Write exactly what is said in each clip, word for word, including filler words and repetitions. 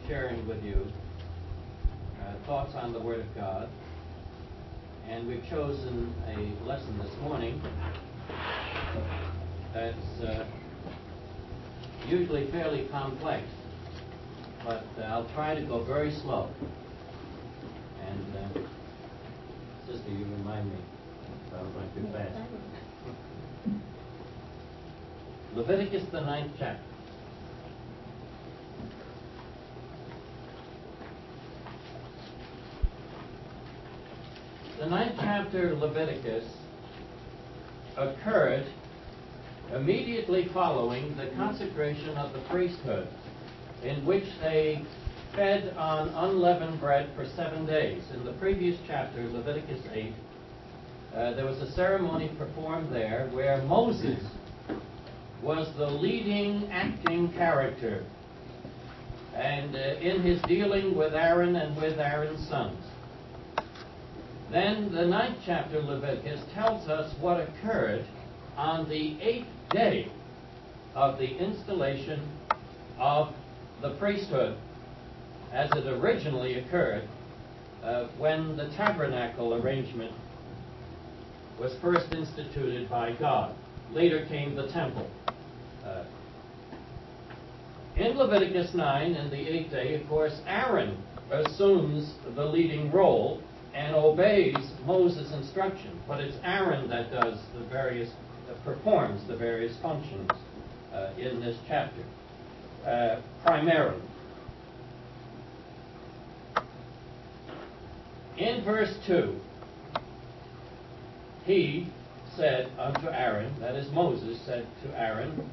sharing with you uh, thoughts on the Word of God. And we've chosen a lesson this morning that's uh, usually fairly complex, but uh, I'll try to go very slow. And uh, sister, you remind me if I'm going too fast. Leviticus, the ninth chapter. The ninth chapter of Leviticus occurred immediately following the consecration of the priesthood, in which they fed on unleavened bread for seven days. In the previous chapter, Leviticus eight, uh, there was a ceremony performed there where Moses was the leading acting character, and uh, in his dealing with Aaron and with Aaron's sons. Then the ninth chapter of Leviticus tells us what occurred on the eighth day of the installation of the priesthood, as it originally occurred uh, when the tabernacle arrangement was first instituted by God. Later came the temple. Uh, in Leviticus nine, in the eighth day, of course, Aaron assumes the leading role and obeys Moses' instruction, but it's Aaron that does the various, uh, performs the various functions uh, in this chapter, uh, primarily. In verse two, he said unto Aaron, that is Moses said to Aaron,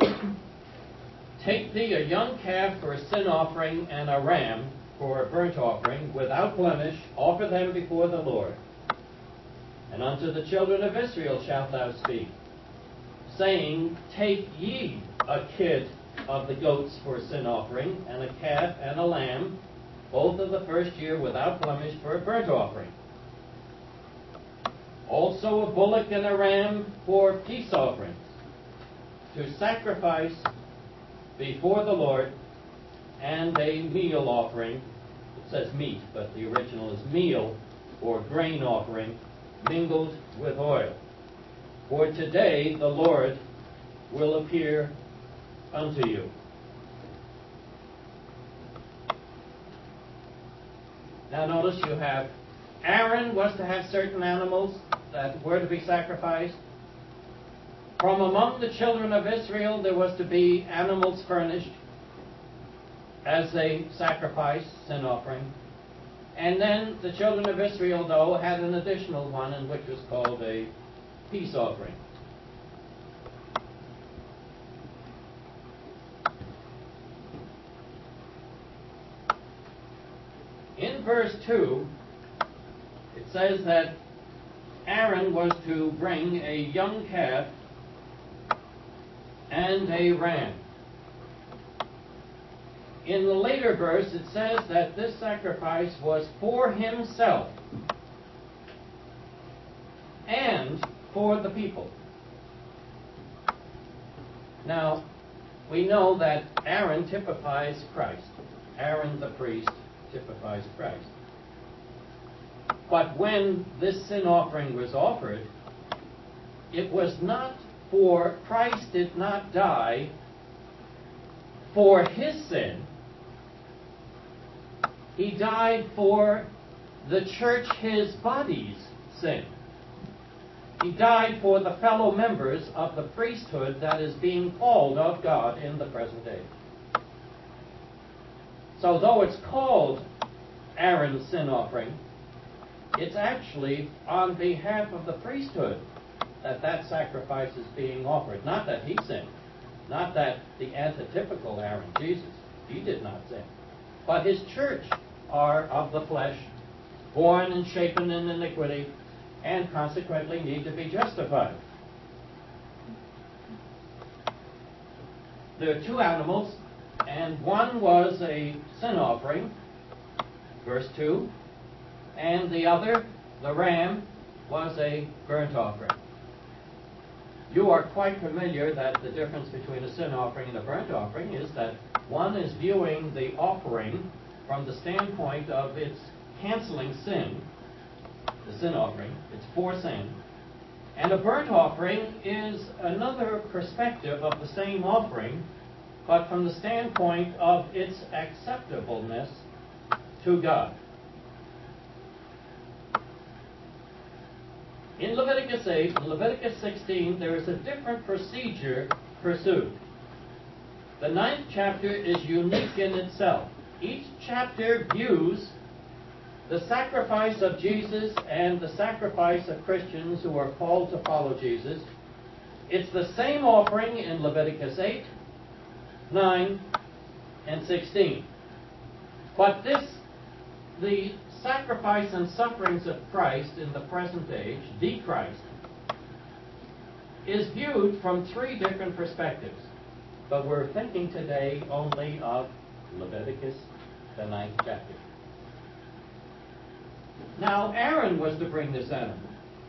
take thee a young calf for a sin offering and a ram for a burnt offering, without blemish, offer them before the Lord. And unto the children of Israel shalt thou speak, saying, take ye a kid of the goats for a sin offering, and a calf and a lamb, both of the first year without blemish, for a burnt offering. Also a bullock and a ram for peace offerings, to sacrifice before the Lord, and a meal offering. It says meat, but the original is meal or grain offering, mingled with oil. For today the Lord will appear unto you. Now notice you have Aaron was to have certain animals that were to be sacrificed. From among the children of Israel there was to be animals furnished as a sacrifice, sin offering. And then the children of Israel, though, had an additional one, in which was called a peace offering. In verse two, it says that Aaron was to bring a young calf and a ram. In the later verse, it says that this sacrifice was for himself and for the people. Now, we know that Aaron typifies Christ. Aaron the priest typifies Christ. But when this sin offering was offered, it was not for, Christ did not die for his sin. He died for the church, his body's sin. He died for the fellow members of the priesthood that is being called of God in the present day. So though it's called Aaron's sin offering, it's actually on behalf of the priesthood that that sacrifice is being offered. Not that he sinned. Not that the antitypical Aaron, Jesus, he did not sin. But his church are of the flesh, born and shapen in iniquity, and consequently need to be justified. There are two animals, and one was a sin offering, verse two, and the other, the ram, was a burnt offering. You are quite familiar that the difference between a sin offering and a burnt offering is that One is viewing the offering from the standpoint of its canceling sin, the sin offering, it's for sin. And a burnt offering is another perspective of the same offering, but from the standpoint of its acceptableness to God. In Leviticus eight and Leviticus sixteen, there is a different procedure pursued. The ninth chapter is unique in itself. Each chapter views the sacrifice of Jesus and the sacrifice of Christians who are called to follow Jesus. It's the same offering in Leviticus eight, nine, and sixteen. But this, the sacrifice and sufferings of Christ in the present age, the Christ, is viewed from three different perspectives. But we're thinking today only of Leviticus, the ninth chapter. Now, Aaron was to bring this animal.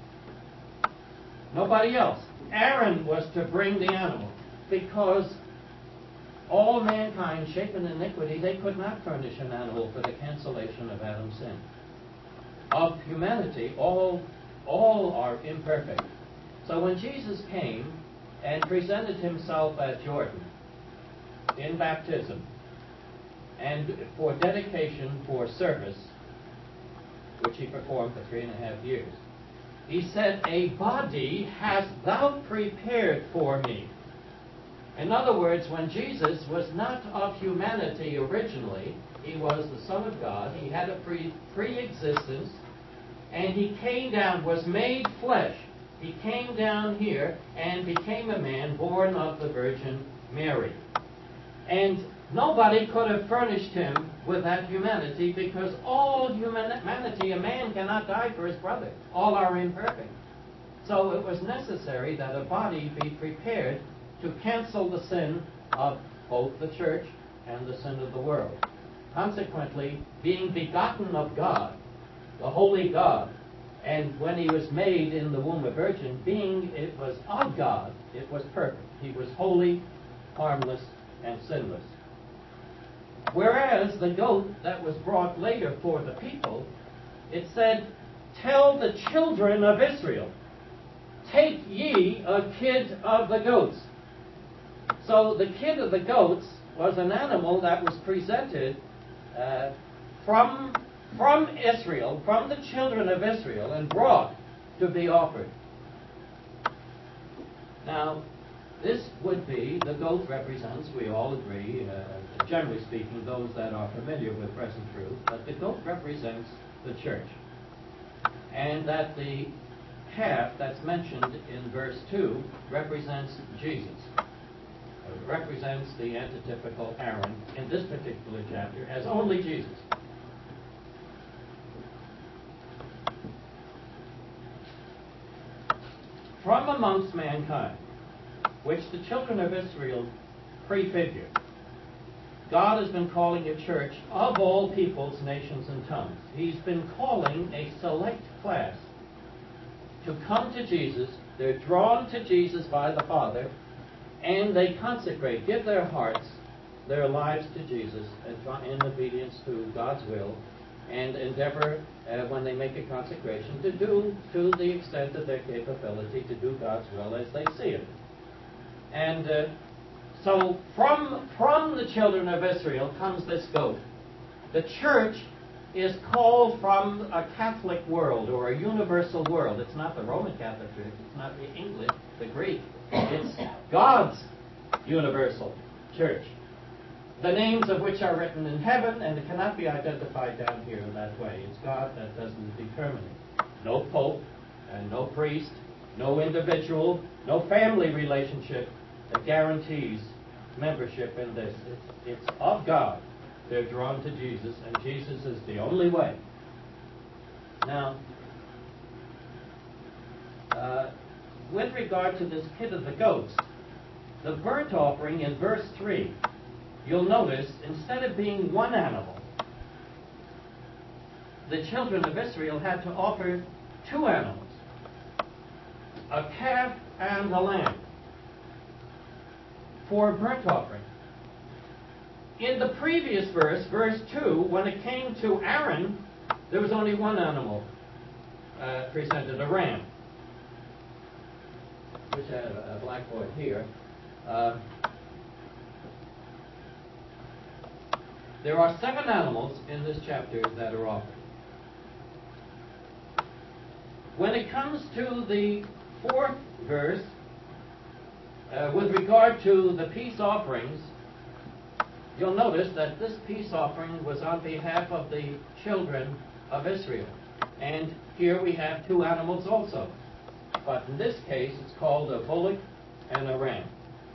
Nobody else. Aaron was to bring the animal because all mankind shapen in iniquity, they could not furnish an animal for the cancellation of Adam's sin. Of humanity, all, all are imperfect. So when Jesus came and presented himself at Jordan in baptism and for dedication for service, which he performed for three and a half years, he said, "A body hast thou prepared for me." In other words, when Jesus was not of humanity originally, he was the Son of God, he had a pre, pre-existence, and he came down, was made flesh. He came down here and became a man born of the Virgin Mary. And nobody could have furnished him with that humanity because all humanity, a man cannot die for his brother. All are imperfect. So it was necessary that a body be prepared to cancel the sin of both the church and the sin of the world. Consequently, being begotten of God, the holy God, and when he was made in the womb of virgin, being it was of God, it was perfect. He was holy, harmless, and sinless. Whereas the goat that was brought later for the people, it said, "Tell the children of Israel, take ye a kid of the goats." So the kid of the goats was an animal that was presented uh, from, from Israel, from the children of Israel, and brought to be offered. Now, this would be, the goat represents, we all agree, uh, generally speaking, those that are familiar with present truth, that the goat represents the church. And that the calf that's mentioned in verse two represents Jesus. It represents the antitypical Aaron in this particular chapter as only Jesus. From amongst mankind, which the children of Israel prefigure, God has been calling a church of all peoples, nations, and tongues. He's been calling a select class to come to Jesus. They're drawn to Jesus by the Father, and they consecrate, give their hearts, their lives to Jesus in obedience to God's will, and endeavor, uh, when they make a consecration, to do to the extent of their capability to do God's will as they see it. And uh, so from, from the children of Israel comes this goat. The church is called from a Catholic world or a universal world. It's not the Roman Catholic Church. It's not the English, the Greek. It's God's universal church, the names of which are written in heaven, and it cannot be identified down here in that way. It's God that doesn't determine it. No pope and no priest, no individual, no family relationship that guarantees membership in this. It's, it's of God. They're drawn to Jesus, and Jesus is the only way. Now, uh, with regard to this kid of the goats, the burnt offering in verse three, you'll notice, instead of being one animal, the children of Israel had to offer two animals, a calf and a lamb, for a burnt offering. in the previous verse, verse two, when it came to Aaron, there was only one animal uh, presented, a ram, which I have a blackboard here. Uh, there are seven animals in this chapter that are offered. When it comes to the fourth verse, uh, with regard to the peace offerings, you'll notice that this peace offering was on behalf of the children of Israel. And here we have two animals also. But in this case, it's called a bullock and a ram.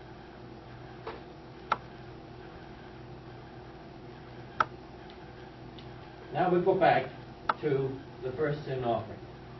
Now we go back to the first sin offering.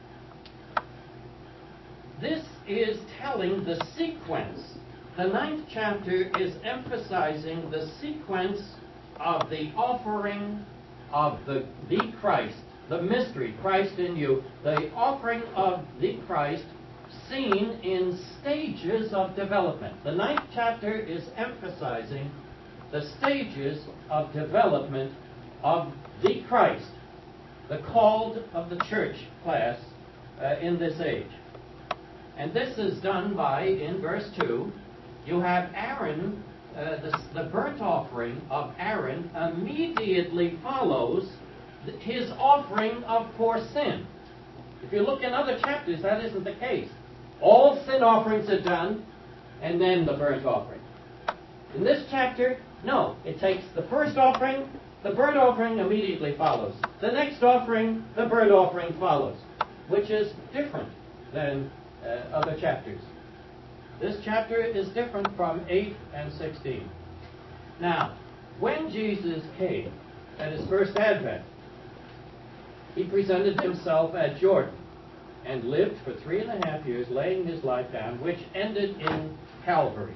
This is telling the sequence. The ninth chapter is emphasizing the sequence of the offering of the, the Christ, the mystery, Christ in you, the offering of the Christ seen in stages of development. The ninth chapter is emphasizing the stages of development of the Christ, the called of the church class uh, in this age. And this is done by, in verse two, you have Aaron, uh, the, the burnt offering of Aaron immediately follows his offering of for sin. If you look in other chapters, that isn't the case. All sin offerings are done, and then the burnt offering. In this chapter, no. It takes the first offering, the burnt offering immediately follows. The next offering, the burnt offering follows, which is different than uh, other chapters. This chapter is different from eight and sixteen. Now, when Jesus came at his first advent, he presented himself at Jordan and lived for three and a half years, laying his life down, which ended in Calvary.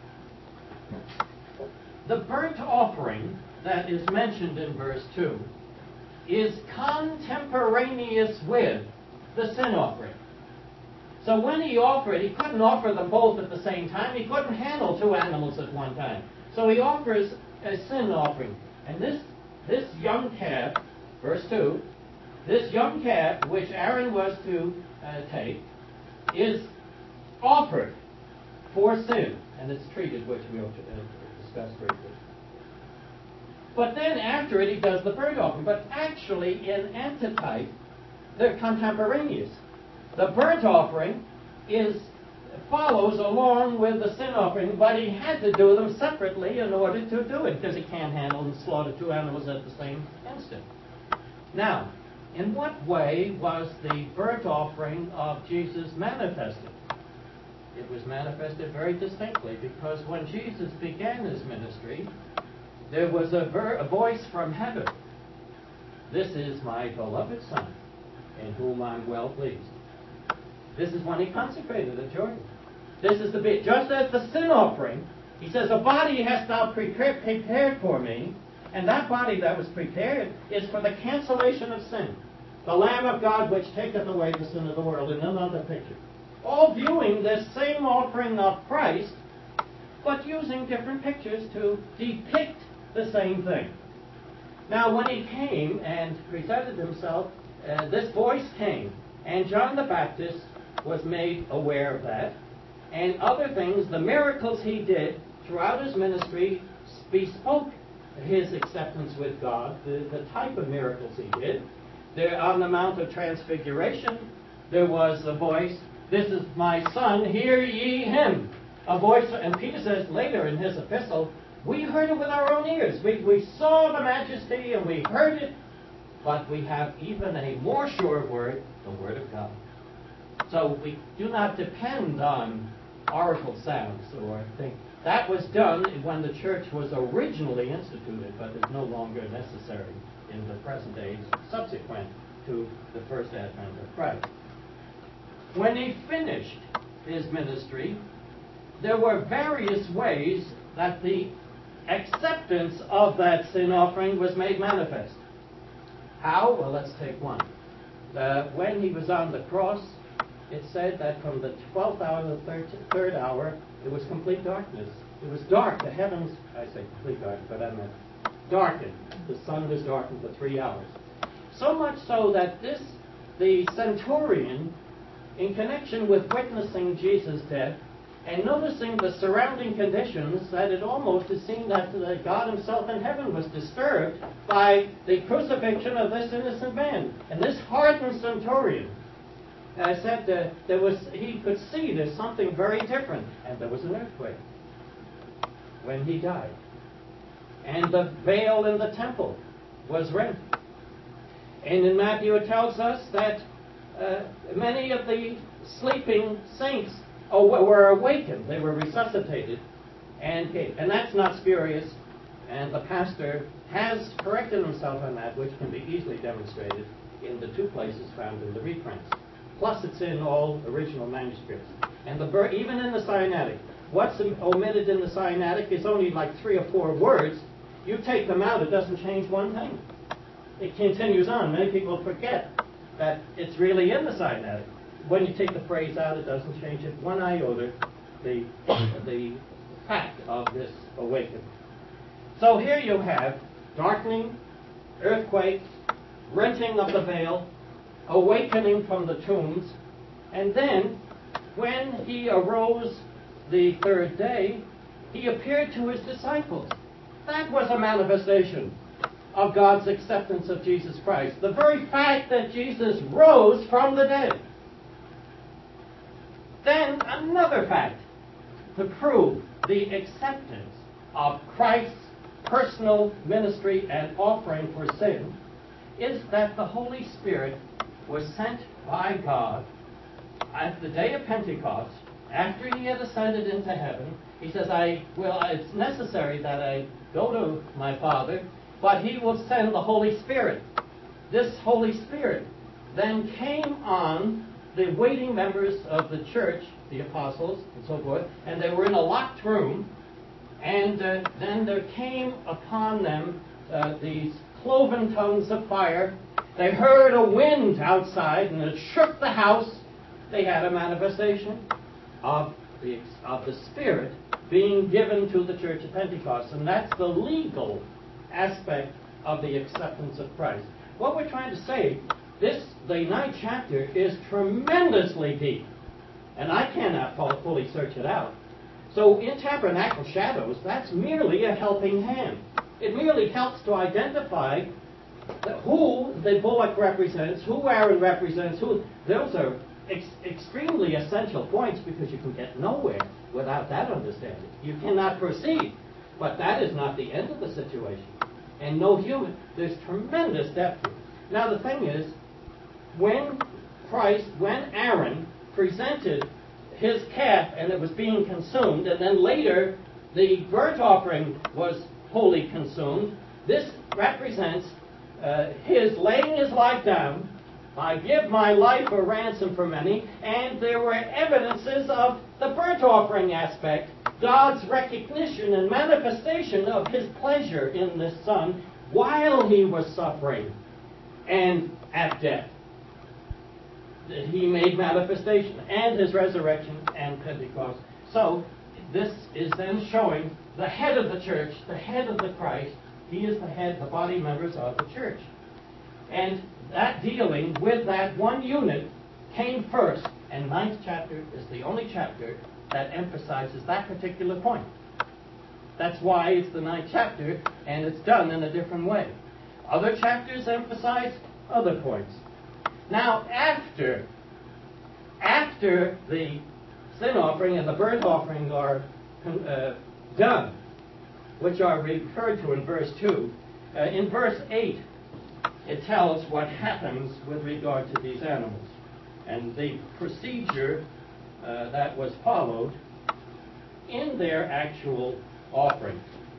The burnt offering that is mentioned in verse two is contemporaneous with the sin offering. So when he offered, he couldn't offer them both at the same time. He couldn't handle two animals at one time. So he offers a sin offering. And this, this young calf, verse two, this young calf, which Aaron was to uh, take, is offered for sin. And it's treated, which we'll uh, discuss briefly. But then after it, he does the burnt offering. But actually, in antitype, they're contemporaneous. The burnt offering is follows along with the sin offering, but he had to do them separately in order to do it, because he can't handle and slaughter two animals at the same instant. Now, in what way was the burnt offering of Jesus manifested? It was manifested very distinctly, because when Jesus began his ministry, there was a, ver- a voice from heaven. This is my beloved Son, in whom I'm well pleased. This is when he consecrated at Jordan. This is the bit. Just as the sin offering, he says, a body hast thou prepared, prepared for me, and that body that was prepared is for the cancellation of sin. The Lamb of God which taketh away the sin of the world, in another picture. All viewing this same offering of Christ, but using different pictures to depict the same thing. Now, when he came and presented himself, uh, this voice came, and John the Baptist was made aware of that. And other things, the miracles he did throughout his ministry bespoke his acceptance with God, the, the type of miracles he did. There, on the Mount of Transfiguration, there was a voice, this is my Son, hear ye him. A voice, and Peter says later in his epistle, we heard it with our own ears. We, we saw the majesty and we heard it, but we have even a more sure word, the Word of God. So we do not depend on oracle sounds or things. That was done when the church was originally instituted, but is no longer necessary in the present age subsequent to the first advent of Christ. When he finished his ministry, there were various ways that the acceptance of that sin offering was made manifest. How? Well, let's take one. Uh, when he was on the cross, it said that from the twelfth hour to the third, third hour, it was complete darkness It was dark. The heavens, I say complete dark, but I meant darkened. The sun was darkened for three hours. So much so that this, the centurion, in connection with witnessing Jesus' death and noticing the surrounding conditions, that it almost is seen that the God himself in heaven was disturbed by the crucifixion of this innocent man. And this hardened centurion, I said uh, there was, he could see there's something very different. And there was an earthquake when he died. And the veil in the temple was rent. And in Matthew it tells us that uh, many of the sleeping saints oh, were awakened. They were resuscitated. And, and that's not spurious. And the pastor has corrected himself on that, which can be easily demonstrated in the two places found in the reprints. Plus it's in all original manuscripts. And the even in the Sinaitic, what's omitted in the Sinaitic is only like three or four words. You take them out, it doesn't change one thing. It continues on. Many people forget that it's really in the Sinaitic. When you take the phrase out, it doesn't change it one iota, the, the fact of this awakening. So here you have darkening, earthquake, renting of the veil, awakening from the tombs, and then when he arose the third day, he appeared to his disciples. That was a manifestation of God's acceptance of Jesus Christ. The very fact that Jesus rose from the dead. Then another fact to prove the acceptance of Christ's personal ministry and offering for sin is that the Holy Spirit was sent by God at the day of Pentecost. After he had ascended into heaven, he says, I well, it's necessary that I go to my Father, but he will send the Holy Spirit. This Holy Spirit then came on the waiting members of the church, the apostles and so forth, and they were in a locked room, and uh, then there came upon them uh, these cloven tongues of fire. They heard a wind outside, and it shook the house. They had a manifestation of the, of the Spirit being given to the church at Pentecost, and that's the legal aspect of the acceptance of Christ. What we're trying to say, this, the ninth chapter, is tremendously deep, and I cannot fully search it out. So in tabernacle shadows, that's merely a helping hand. It merely helps to identify who the bullock represents, who Aaron represents, who. Those are ex- extremely essential points, because you can get nowhere without that understanding. You cannot proceed, but that is not the end of the situation. And no human, there's tremendous depth here. Now the thing is, when Christ, when Aaron presented his calf and it was being consumed, and then later the burnt offering was wholly consumed, this represents uh, his laying his life down. I give my life a ransom for many, and there were evidences of the burnt offering aspect, God's recognition and manifestation of his pleasure in this Son while he was suffering and at death. He made manifestation, and his resurrection and Pentecost. So this is then showing the head of the church, the head of the Christ. He is the head, the body members of the church. And that dealing with that one unit came first, and ninth chapter is the only chapter that emphasizes that particular point. That's why it's the ninth chapter, and it's done in a different way. Other chapters emphasize other points. Now, after, after the sin offering and the burnt offering are uh, done, which are referred to in verse two, uh, in verse eight, it tells what happens with regard to these animals and the procedure uh, that was followed in their actual offering.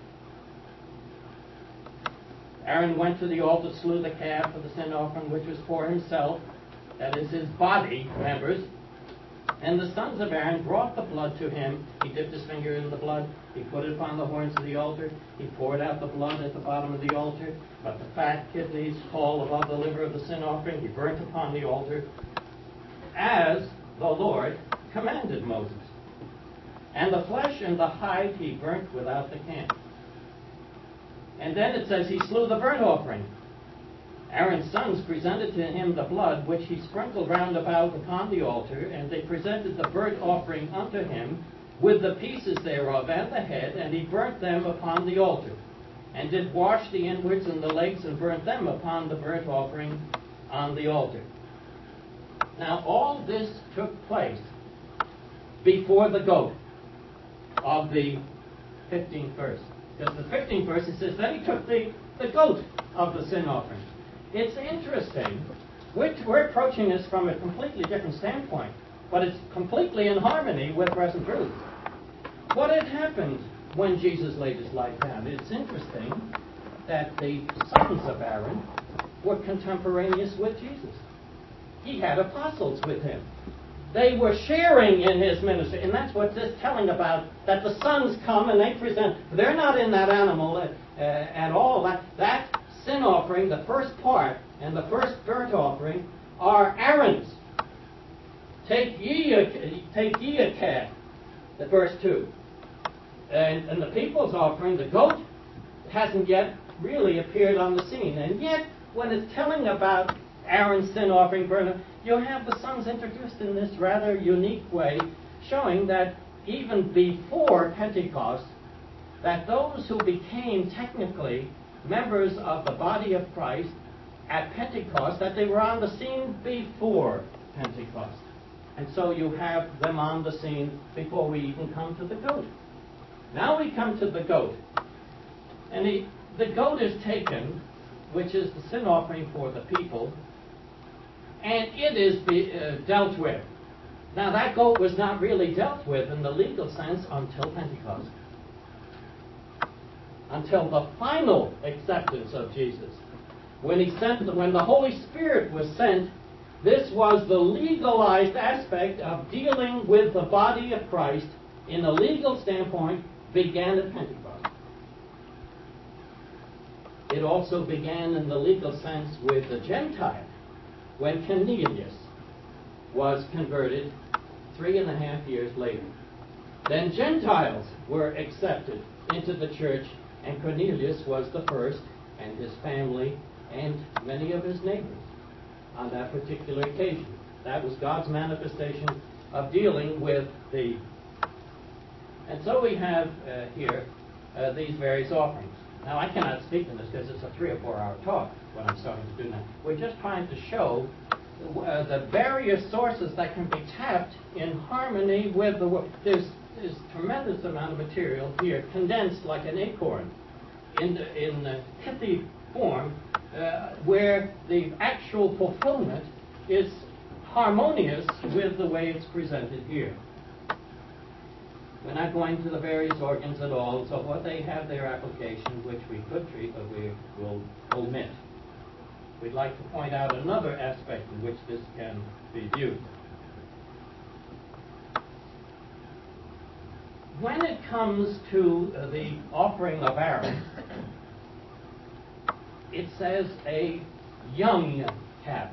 Aaron went to the altar, slew the calf of the sin offering, which was for himself, that is his body members. And the sons of Aaron brought the blood to him. He dipped his finger in the blood. He put it upon the horns of the altar. He poured out the blood at the bottom of the altar. But the fat kidneys, caul above the liver of the sin offering, he burnt upon the altar, as the Lord commanded Moses. And the flesh and the hide he burnt without the camp. And then it says he slew the burnt offering. Aaron's sons presented to him the blood, which he sprinkled round about upon the altar, and they presented the burnt offering unto him, with the pieces thereof and the head, and he burnt them upon the altar, and did wash the inwards and the legs, and burnt them upon the burnt offering on the altar. Now all this took place before the goat of the fifteenth verse. Because the fifteenth verse, it says, then he took the, the goat of the sin offering. It's interesting. We're, we're approaching this from a completely different standpoint, but it's completely in harmony with present truth. What had happened when Jesus laid his life down? It's interesting that the sons of Aaron were contemporaneous with Jesus. He had apostles with him. They were sharing in his ministry, and that's what this is telling about, that the sons come and they present. They're not in that animal at, uh, at all. That, that sin offering, the first part, and the first burnt offering are Aaron's. Take ye a, take ye a calf, the verse two. And, and the people's offering, the goat, hasn't yet really appeared on the scene. And yet, when it's telling about Aaron's sin offering burnt, you have the sons introduced in this rather unique way, showing that even before Pentecost, that those who became technically members of the body of Christ at Pentecost, that they were on the scene before Pentecost. And so you have them on the scene before we even come to the goat. Now we come to the goat. And the, the goat is taken, which is the sin offering for the people, and it is be, uh, dealt with. Now that goat was not really dealt with in the legal sense until Pentecost. Until the final acceptance of Jesus. When he sent, when the Holy Spirit was sent, this was the legalized aspect of dealing with the body of Christ in a legal standpoint, began at Pentecost. It also began in the legal sense with the Gentile, when Cornelius was converted three and a half years later. Then Gentiles were accepted into the church, and Cornelius was the first, and his family, and many of his neighbors on that particular occasion. That was God's manifestation of dealing with the... And so we have uh, here uh, these various offerings. Now, I cannot speak to this because it's a three or four hour talk, what I'm starting to do now. We're just trying to show uh, the various sources that can be tapped in harmony with the world. There's, there's a tremendous amount of material here, condensed like an acorn, in the, in the pithy form, uh, where the actual fulfillment is harmonious with the way it's presented here. We're not going to the various organs at all, so what they have their application, which we could treat, but we will omit. We'd like to point out another aspect in which this can be viewed. When it comes to uh, the offering of Aaron, it says a young calf.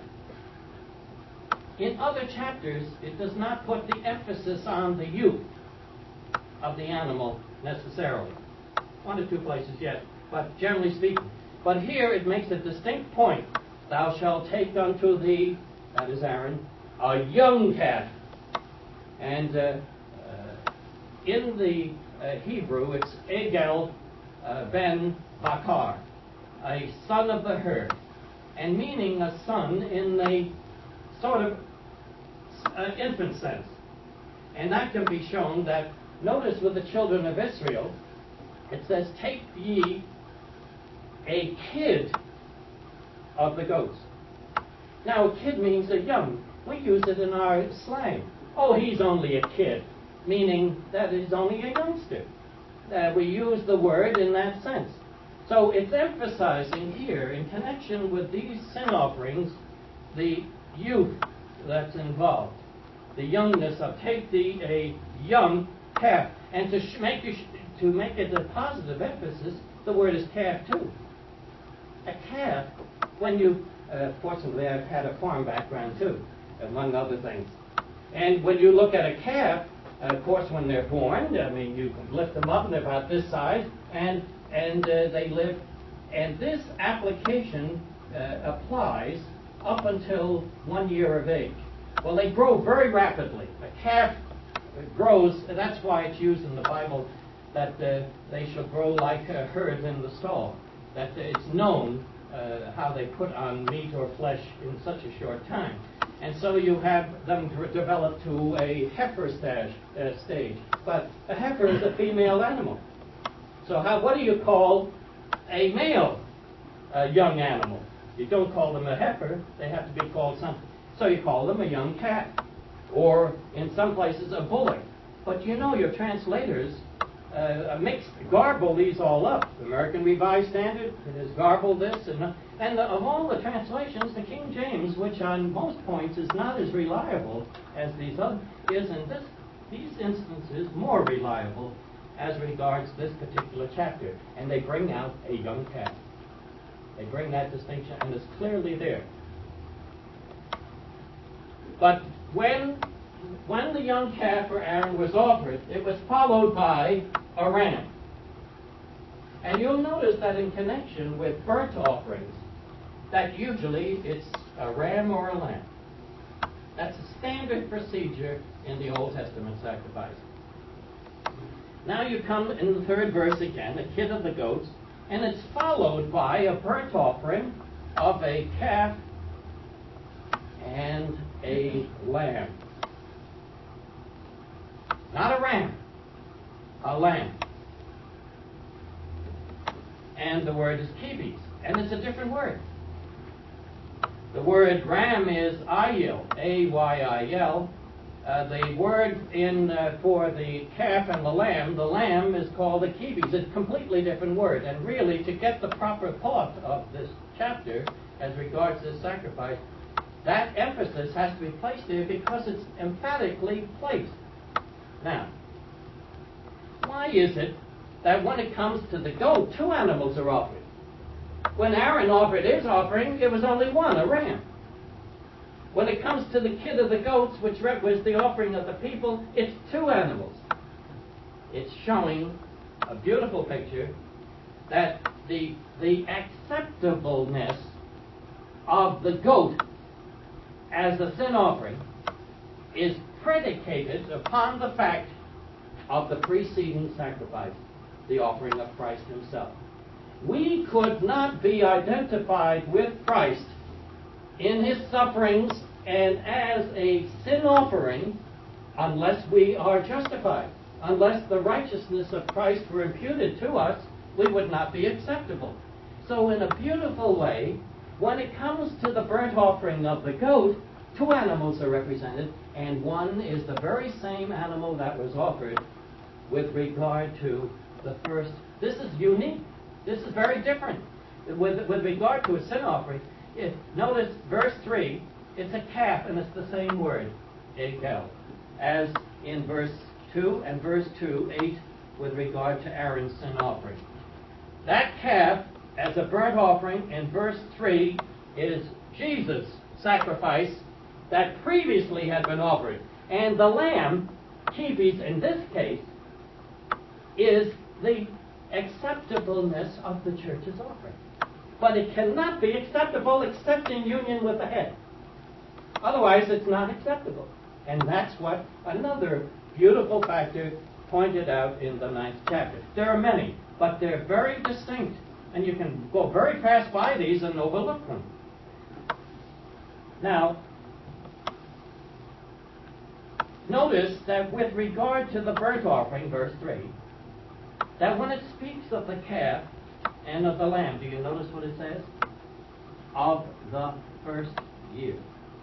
In other chapters, it does not put the emphasis on the youth of the animal necessarily. One or two places yet, but generally speaking. But here it makes a distinct point. Thou shalt take unto thee, that is Aaron, a young calf. And uh, uh, in the uh, Hebrew, it's Egel uh, ben Bakar, a son of the herd, and meaning a son in the sort of uh, infant sense. And that can be shown that, notice with the children of Israel, it says, take ye a kid of the goats. Now, a kid means a young. We use it in our slang. Oh, he's only a kid, meaning that he's only a youngster. Uh, we use the word in that sense. So it's emphasizing here, in connection with these sin offerings, the youth that's involved. The youngness of take thee a young calf. And to sh- make you sh- to make it a positive emphasis, the word is calf too. A calf, when you, uh, fortunately I've had a farm background too, among other things. And when you look at a calf, Uh, of course, when they're born, I mean, you can lift them up and they're about this size, and, and uh, they live. And this application uh, applies up until one year of age. Well, they grow very rapidly. A calf grows, and that's why it's used in the Bible that uh, they shall grow like a herd in the stall. That it's known uh, how they put on meat or flesh in such a short time. And so you have them develop to a heifer stage, uh, stage. But a heifer is a female animal. So how, what do you call a male uh, young animal? You don't call them a heifer. They have to be called something. So you call them a young calf. Or in some places a bullock. But you know your translators uh, mixed, garble these all up. The American Revised Standard, it has garbled this. And, and the, of all the translations, the King James, which on most points is not as reliable as these other, is in this, these instances more reliable as regards this particular chapter. And they bring out a young calf. They bring that distinction, and it's clearly there. But when, when the young calf for Aaron was offered, it was followed by a ram. And you'll notice that in connection with burnt offerings, that usually it's a ram or a lamb. That's a standard procedure in the Old Testament sacrifice. Now you come in the third verse again, a kid of the goats, and it's followed by a burnt offering of a calf and a lamb. Not a ram, a lamb. And the word is kibis, and it's a different word. The word ram is ayil, A Y I L. Uh, the word in uh, for the calf and the lamb, the lamb is called a kibis. It's a completely different word. And really, to get the proper thought of this chapter as regards this sacrifice, that emphasis has to be placed there because it's emphatically placed. Now, why is it that when it comes to the goat, two animals are offered? When Aaron offered his offering, it was only one, a ram. When it comes to the kid of the goats, which was the offering of the people, it's two animals. It's showing a beautiful picture that the, the acceptableness of the goat as a sin offering is predicated upon the fact of the preceding sacrifice, the offering of Christ himself. We could not be identified with Christ in his sufferings and as a sin offering unless we are justified. Unless the righteousness of Christ were imputed to us, we would not be acceptable. So in a beautiful way, when it comes to the burnt offering of the goat, two animals are represented, and one is the very same animal that was offered with regard to the first. This is unique. This is very different. With, with regard to a sin offering, it, notice verse three, it's a calf, and it's the same word, egel, as in verse two and verse two, eight, with regard to Aaron's sin offering. That calf, as a burnt offering, in verse three, is Jesus' sacrifice that previously had been offered. And the lamb, kibis in this case, is the acceptableness of the church's offering. But it cannot be acceptable except in union with the head. Otherwise, it's not acceptable. And that's what another beautiful factor pointed out in the ninth chapter. There are many, but they're very distinct. And you can go very fast by these and overlook them. Now, notice that with regard to the burnt offering, verse three, that when it speaks of the calf and of the lamb, do you notice what it says? Of the first year.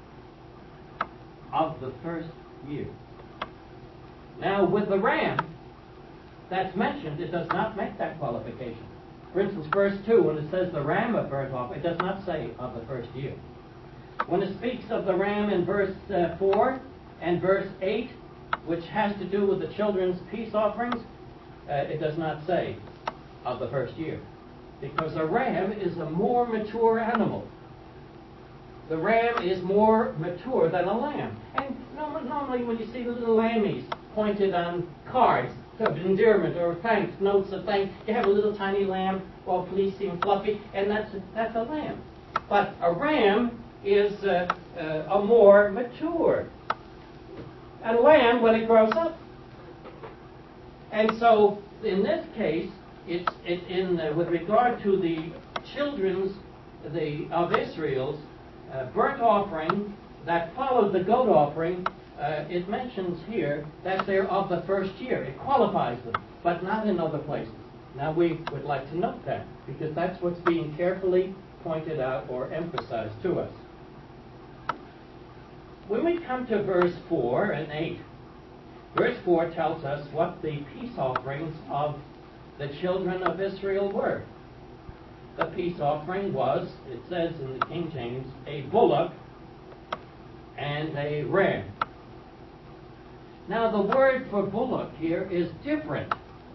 Of the first year. Now, with the ram that's mentioned, it does not make that qualification. For instance, verse two, when it says the ram of burnt offering, it does not say of the first year. When it speaks of the ram in verse uh, four and verse eight, which has to do with the children's peace offerings, uh, it does not say of the first year. Because a ram is a more mature animal. The ram is more mature than a lamb. And normally when you see little lammies pointed on cards of endearment or thanks, notes of thanks. You have a little tiny lamb, all fleecy and fluffy, and that's that's a lamb. But a ram is uh, uh, a more mature. A lamb when it grows up. And so, in this case, it's it, in uh, with regard to the children's the of Israel's uh, burnt offering that followed the goat offering. Uh, it mentions here that they're of the first year. It qualifies them, but not in other places. Now we would like to note that, because that's what's being carefully pointed out or emphasized to us. When we come to verse four and eight, verse four tells us what the peace offerings of the children of Israel were. The peace offering was, it says in the King James, a bullock and a ram. Now, the word for bullock here is different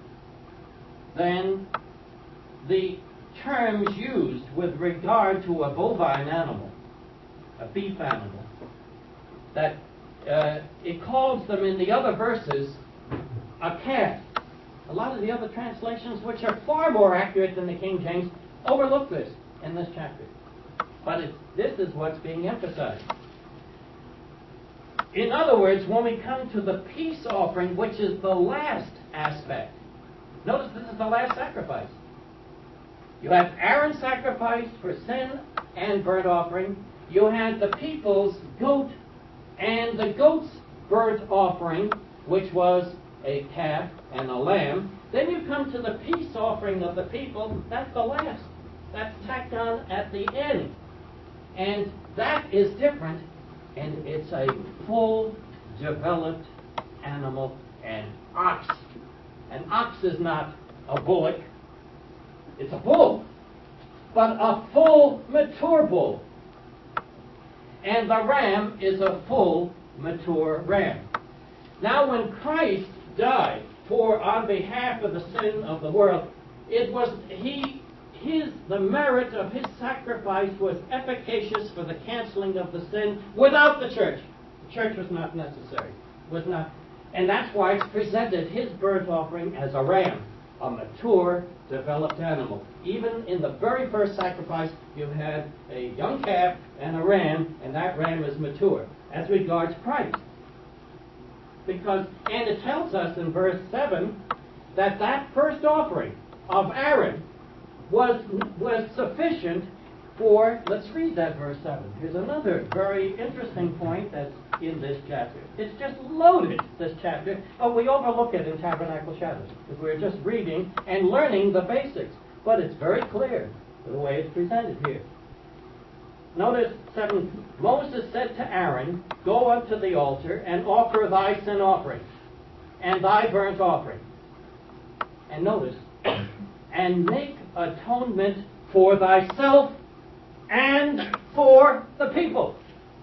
than the terms used with regard to a bovine animal, a beef animal. That uh, it calls them in the other verses a calf. A lot of the other translations, which are far more accurate than the King James, overlook this in this chapter. But it, this is what's being emphasized. In other words, when we come to the peace offering, which is the last aspect, notice this is the last sacrifice. You have Aaron's sacrifice for sin and burnt offering. You had the people's goat and the goat's burnt offering, which was a calf and a lamb. Then you come to the peace offering of the people. That's the last. That's tacked on at the end. And that is different. And it's a full developed animal, an ox. An ox is not a bullock. It's a bull. But a full mature bull. And the ram is a full mature ram. Now when Christ died for on behalf of the sin of the world, it was he his the merit of his sacrifice was efficacious for the canceling of the sin without the church. The church was not necessary. Was not, and that's why it's presented his burnt offering as a ram, a mature, developed animal. Even in the very first sacrifice, you had a young calf and a ram, and that ram is mature as regards Christ. Because, and it tells us in verse seven that that first offering of Aaron was was sufficient for, let's read that verse seven. Here's another very interesting point that's in this chapter. It's just loaded, this chapter, but we overlook it in Tabernacle Shadows, because we're just reading and learning the basics. But it's very clear the way it's presented here. Notice seven, Moses said to Aaron, go up to the altar and offer thy sin offering and thy burnt offering. And notice, and make atonement for thyself and for the people.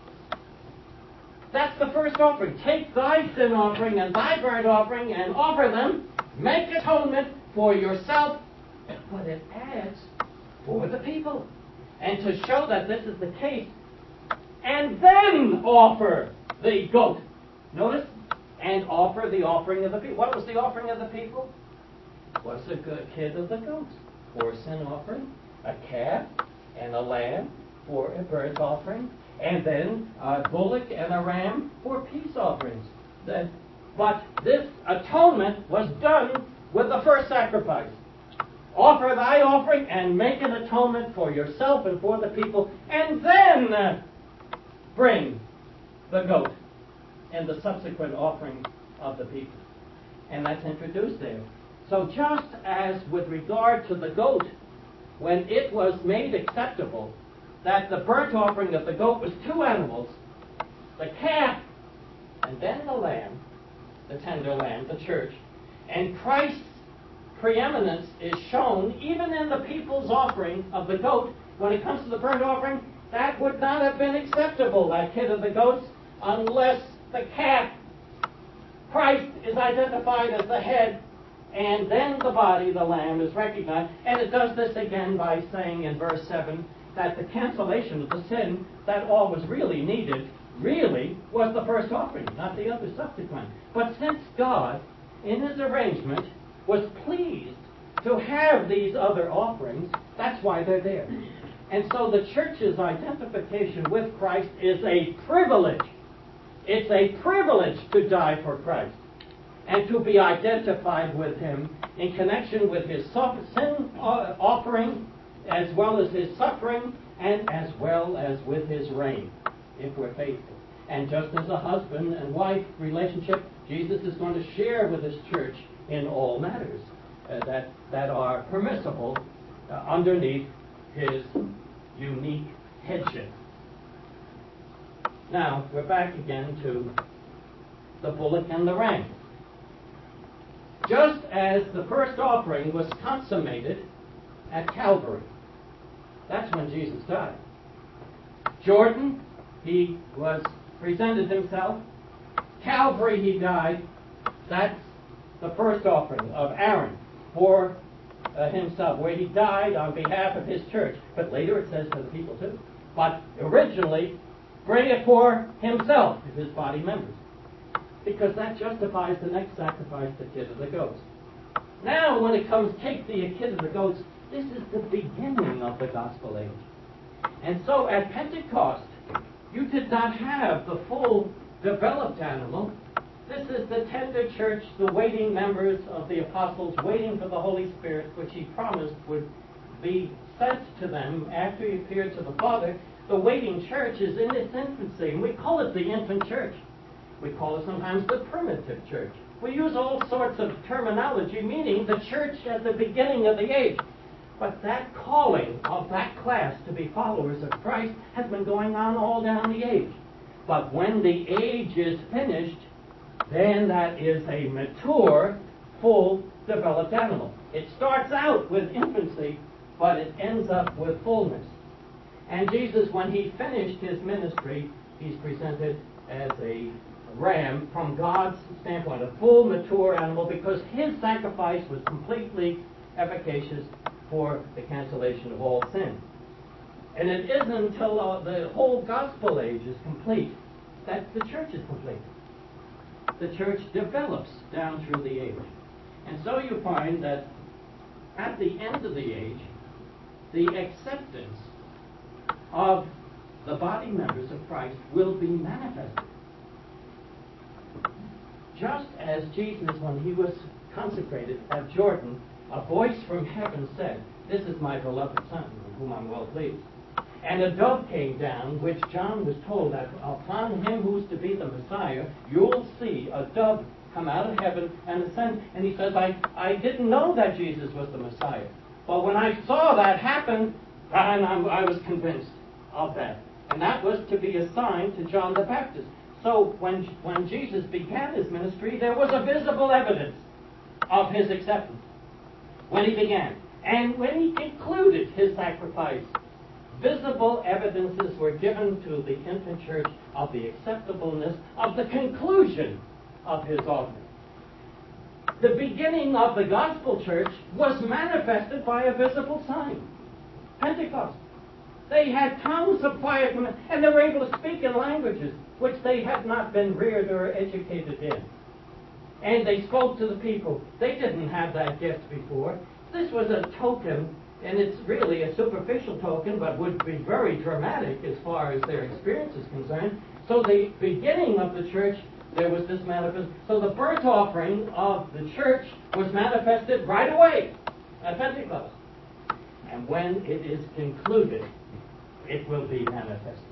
That's the first offering. Take thy sin offering and thy burnt offering and offer them. Make atonement for yourself. But it adds for the people. And to show that this is the case, and then offer the goat. Notice, and offer the offering of the people. What was the offering of the people? Was the kid of the goats for a sin offering, a calf and a lamb for a burnt offering, and then a bullock and a ram for peace offerings. Then, but this atonement was done with the first sacrifice. Offer thy offering and make an atonement for yourself and for the people, and then uh, bring the goat and the subsequent offering of the people. And that's introduced there. So just as with regard to the goat, when it was made acceptable, that the burnt offering of the goat was two animals, the calf and then the lamb, the tender lamb, the church, and Christ's preeminence is shown even in the people's offering of the goat. When it comes to the burnt offering, that would not have been acceptable, that kid of the goats, unless the calf, Christ, is identified as the head, and then the body, the lamb, is recognized. And it does this again by saying in verse seven that the cancellation of the sin, that all was really needed, really was the first offering, not the other subsequent. But since God, in his arrangement, was pleased to have these other offerings, that's why they're there. And so the church's identification with Christ is a privilege. It's a privilege to die for Christ and to be identified with him in connection with his sin offering, as well as his suffering, and as well as with his reign, if we're faithful. And just as a husband and wife relationship, Jesus is going to share with his church in all matters uh, that, that are permissible uh, underneath his unique headship. Now, we're back again to the bullock and the ram. Just as the first offering was consummated at Calvary, that's when Jesus died. Jordan, he was presented himself. Calvary, he died. That's the first offering of Aaron for uh, himself, where he died on behalf of his church. But later it says to the people too. But originally, bring it for himself, his body members. Because that justifies the next sacrifice, the kid of the goats. Now, when it comes, take the kid of the goats, this is the beginning of the gospel age. And so at Pentecost, you did not have the full developed animal. This is the tender church, the waiting members of the apostles, waiting for the Holy Spirit, which he promised would be sent to them after he appeared to the Father. The waiting church is in its infancy, and we call it the infant church. We call it sometimes the primitive church. We use all sorts of terminology, meaning the church at the beginning of the age. But that calling of that class to be followers of Christ has been going on all down the age. But when the age is finished, then that is a mature, full, developed animal. It starts out with infancy, but it ends up with fullness. And Jesus, when he finished his ministry, he's presented as a ram from God's standpoint, a full, mature animal, because his sacrifice was completely efficacious for the cancellation of all sin. And it isn't until uh, the whole gospel age is complete that the church is complete. The church develops down through the age. And so you find that at the end of the age, the acceptance of the body members of Christ will be manifested. Just as Jesus, when he was consecrated at Jordan, a voice from heaven said, "This is my beloved Son, in whom I'm well pleased." And a dove came down, which John was told that upon him who's to be the Messiah, you'll see a dove come out of heaven and ascend. And he says, I, I didn't know that Jesus was the Messiah. But when I saw that happen, and I'm, I was convinced of that. And that was to be a sign to John the Baptist. So when, when Jesus began his ministry, there was a visible evidence of his acceptance when he began. And when he concluded his sacrifice, visible evidences were given to the infant church of the acceptableness of the conclusion of his offering. The beginning of the gospel church was manifested by a visible sign. Pentecost. They had tongues of fire, and they were able to speak in languages which they had not been reared or educated in. And they spoke to the people. They didn't have that gift before. This was a token, and it's really a superficial token, but would be very dramatic as far as their experience is concerned. So the beginning of the church, there was this manifest. So the burnt offering of the church was manifested right away at Pentecost. And when it is concluded, it will be manifested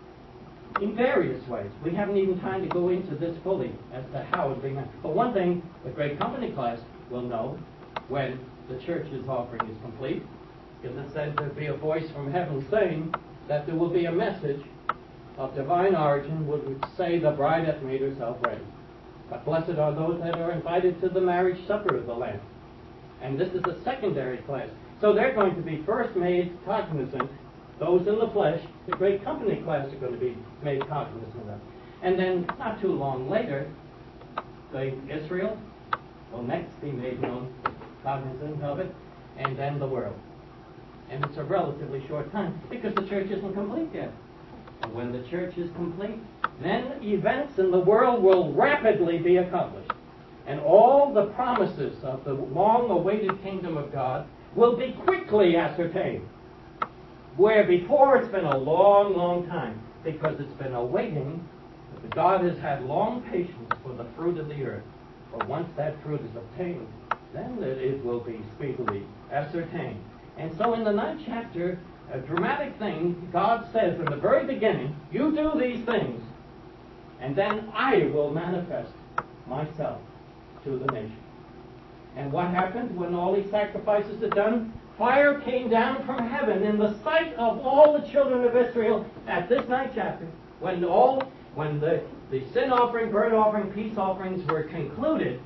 in various ways. We haven't even time to go into this fully as to how it will be manifested. But one thing the Great Company class will know when the church's offering is complete, because it said there'll be a voice from heaven saying that there will be a message of divine origin which would say the bride hath made herself ready. But blessed are those that are invited to the marriage supper of the Lamb. And this is a secondary class. So they're going to be first made cognizant. Those in the flesh, the Great Company class are going to be made cognizant of that. And then, not too long later, the Israel will next be made known, cognizant of it, and then the world. And it's a relatively short time, because the church isn't complete yet. And when the church is complete, then events in the world will rapidly be accomplished. And all the promises of the long-awaited kingdom of God will be quickly ascertained. Where before it's been a long, long time, because it's been awaiting, God has had long patience for the fruit of the earth. But once that fruit is obtained, then it will be speedily ascertained. And so in the ninth chapter, a dramatic thing, God says in the very beginning, you do these things, and then I will manifest myself to the nation. And what happened when all these sacrifices are done? Fire came down from heaven in the sight of all the children of Israel at this ninth chapter, when all when the, the sin offering, burnt offering, peace offerings were concluded.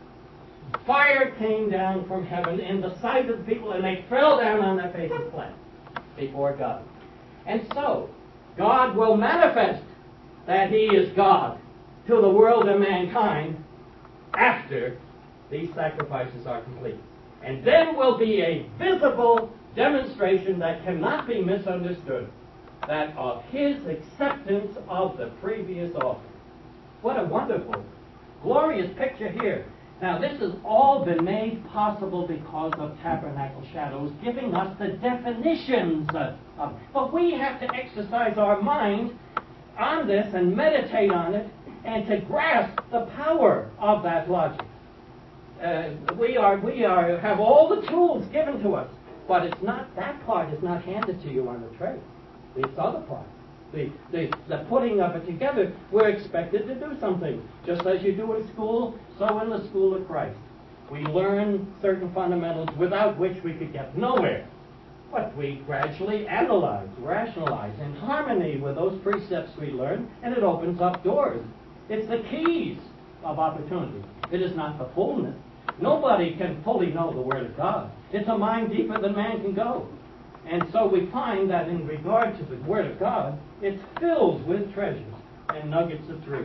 Fire came down from heaven in the sight of the people, and they fell down on their faces flat before God. And so, God will manifest that He is God to the world and mankind after these sacrifices are complete. And then will be a visible demonstration that cannot be misunderstood, that of His acceptance of the previous offering. What a wonderful, glorious picture here. Now, this has all been made possible because of tabernacle shadows, giving us the definitions of. But we have to exercise our mind on this and meditate on it, and to grasp the power of that logic. Uh, we are we are have all the tools given to us, but it's not that part is not handed to you on the tray. This other part, the, the the putting of it together, we're expected to do something. Just as you do in school, so in the school of Christ. We learn certain fundamentals without which we could get nowhere. But we gradually analyze, rationalize, in harmony with those precepts we learn, and it opens up doors. It's the keys of opportunity. It is not the fullness. Nobody can fully know the Word of God. It's a mind deeper than man can go. And so we find that in regard to the Word of God, it's filled with treasures and nuggets of truth.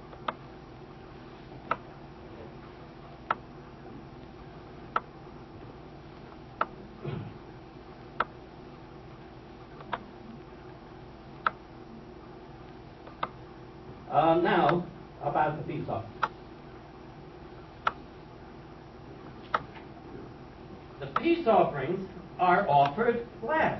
Uh, now, about the peace offering. The peace offerings are offered last.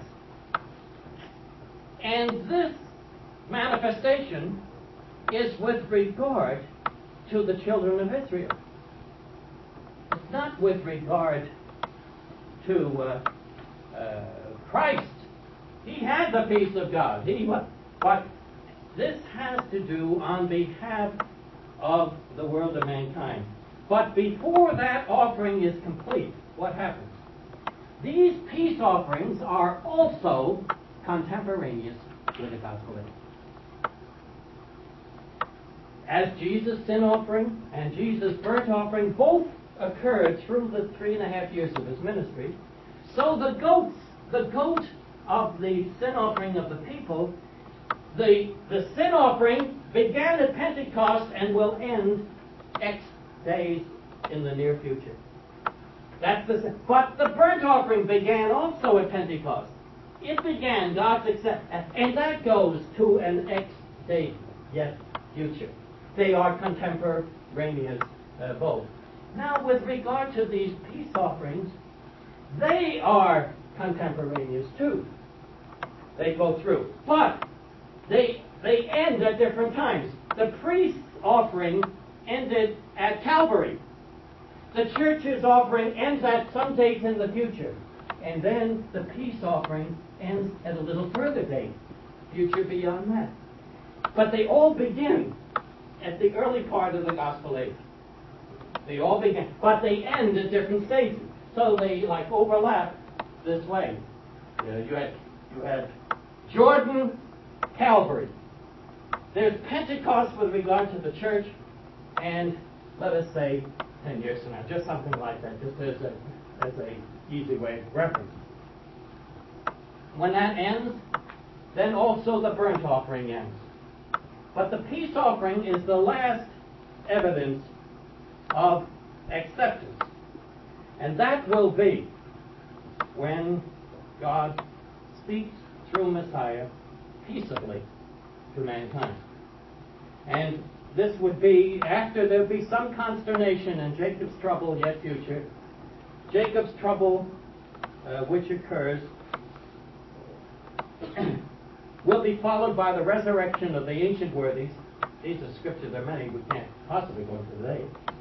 And this manifestation is with regard to the children of Israel. It's not with regard to uh, uh, Christ. He had the peace of God. He was, but this has to do on behalf of the world of mankind. But before that offering is complete, what happens? These peace offerings are also contemporaneous with the gospel age. As Jesus' sin offering and Jesus' burnt offering both occurred through the three and a half years of his ministry, so the goats, the goat of the sin offering of the people, the, the sin offering began at Pentecost and will end X days in the near future. That's the sin. But the burnt offering began also at Pentecost. It began God's accept, and that goes to an X date yet future. They are contemporaneous uh, both. Now, with regard to these peace offerings, they are contemporaneous too. They go through, but they they end at different times. The priest's offering ended at Calvary. The church's offering ends at some date in the future. And then the peace offering ends at a little further date, future beyond that. But they all begin at the early part of the gospel age. They all begin, but they end at different stages. So they like overlap this way. You know, you had you had Jordan, Calvary. There's Pentecost with regard to the church, and let us say ten years from now, just something like that, just as a as a easy way of reference. When that ends, then also the burnt offering ends. But the peace offering is the last evidence of acceptance. And that will be when God speaks through Messiah peaceably to mankind. And this would be after there would be some consternation in Jacob's trouble yet future. Jacob's trouble, uh, which occurs, will be followed by the resurrection of the ancient worthies. These are scriptures, there are many we can't possibly go into today.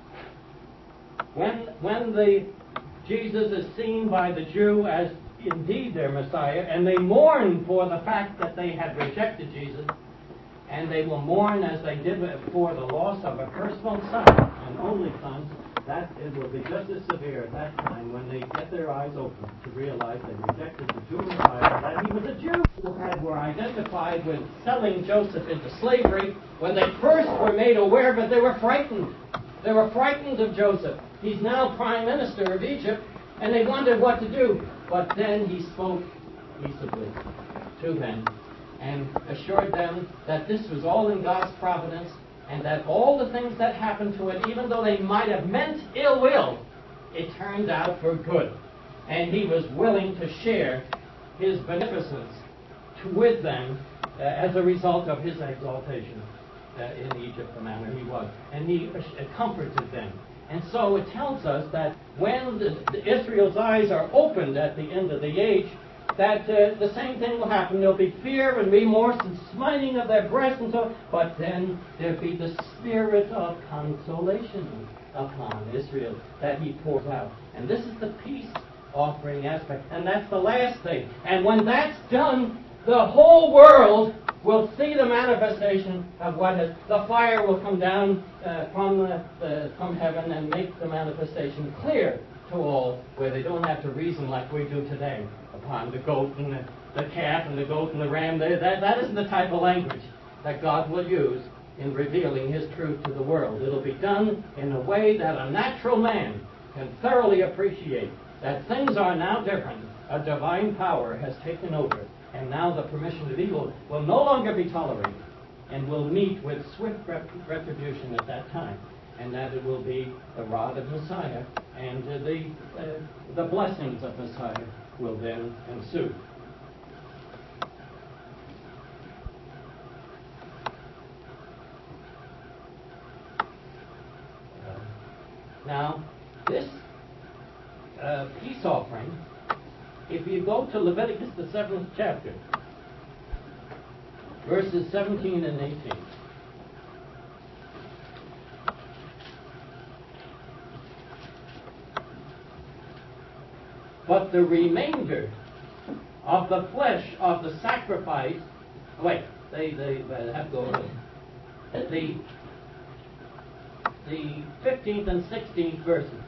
When, when the Jesus is seen by the Jew as indeed their Messiah, and they mourn for the fact that they had rejected Jesus, and they will mourn as they did for the loss of a personal son, an only son, that it will be just as severe at that time when they get their eyes open to realize they rejected the Jew Messiah, that he was a Jew who had, were identified with selling Joseph into slavery. When they first were made aware of it, they were frightened. They were frightened of Joseph. He's now prime minister of Egypt, and they wondered what to do. But then he spoke peaceably to them and assured them that this was all in God's providence, and that all the things that happened to it, even though they might have meant ill will, it turned out for good. And he was willing to share his beneficence to, with them uh, as a result of his exaltation uh, in Egypt, the manner he was. And he uh, comforted them. And so it tells us that when the, the Israel's eyes are opened at the end of the age, that uh, the same thing will happen. There'll be fear and remorse and smiting of their breasts and so, but then there'll be the spirit of consolation upon Israel that he pours out. And this is the peace offering aspect. And that's the last thing. And when that's done, the whole world will see the manifestation of what has. The fire will come down uh, from the, the, from heaven and make the manifestation clear to all, where they don't have to reason like we do today upon the goat and the, the calf and the goat and the ram. They, that, that isn't the type of language that God will use in revealing his truth to the world. It'll be done in a way that a natural man can thoroughly appreciate that things are now different. A divine power has taken over, and now the permission of evil will no longer be tolerated and will meet with swift retribution at that time. And that it will be the rod of Messiah, and uh, the uh, the blessings of Messiah will then ensue. Uh, now, this uh, peace offering, if you go to Leviticus, the seventh chapter, verses seventeen and eighteen. But the remainder of the flesh of the sacrifice, wait, they, they, they have to go over the, the fifteenth and sixteenth verses.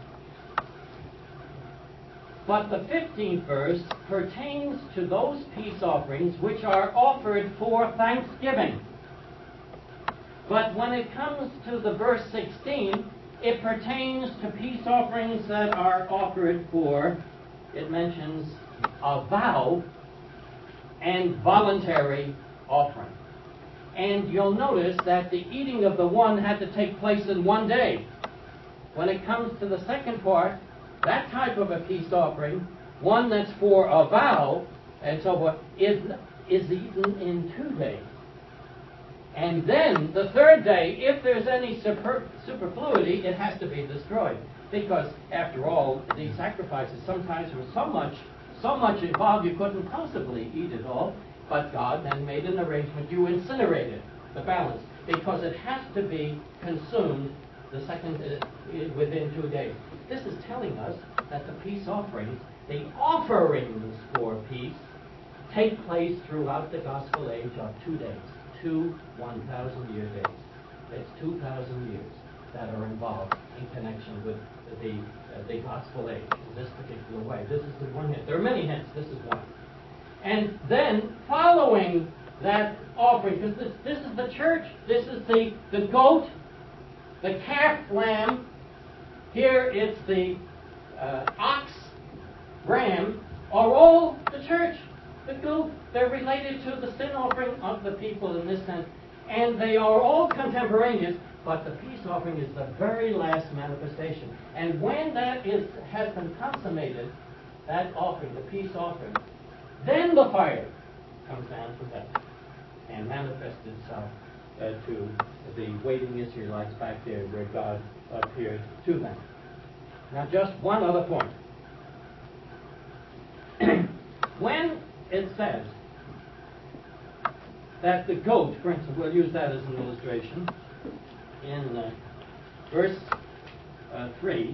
But the fifteenth verse pertains to those peace offerings which are offered for thanksgiving. But when it comes to the verse sixteen, it pertains to peace offerings that are offered for, it mentions a vow and voluntary offering. And you'll notice that the eating of the one had to take place in one day. When it comes to the second part, that type of a peace offering, one that's for a vow and so forth, is, is eaten in two days. And then the third day, if there's any super, superfluity, it has to be destroyed. Because, after all, these sacrifices sometimes were so much, so much involved you couldn't possibly eat it all. But God then made an arrangement. You incinerated the balance, because it has to be consumed the second uh, within two days. This is telling us that the peace offerings, the offerings for peace, take place throughout the gospel age of two days, two one thousand year days. It's two thousand years that are involved in connection with the uh, the gospel age in this particular way. This is the one hint. There are many hints. This is one. And then following that offering, because this, this is the church, this is the, the goat, the calf lamb, here it's the uh, ox, ram, are all the church. The goat, they're related to the sin offering of the people in this sense. And they are all contemporaneous, but the peace offering is the very last manifestation. And when that is has been consummated, that offering, the peace offering, then the fire comes down from heaven. and manifested itself uh, to the waiting Israelites back there where God appeared to them. Now, just one other point. When it says that the goat, for instance, we'll use that as an illustration, in uh, verse uh, three,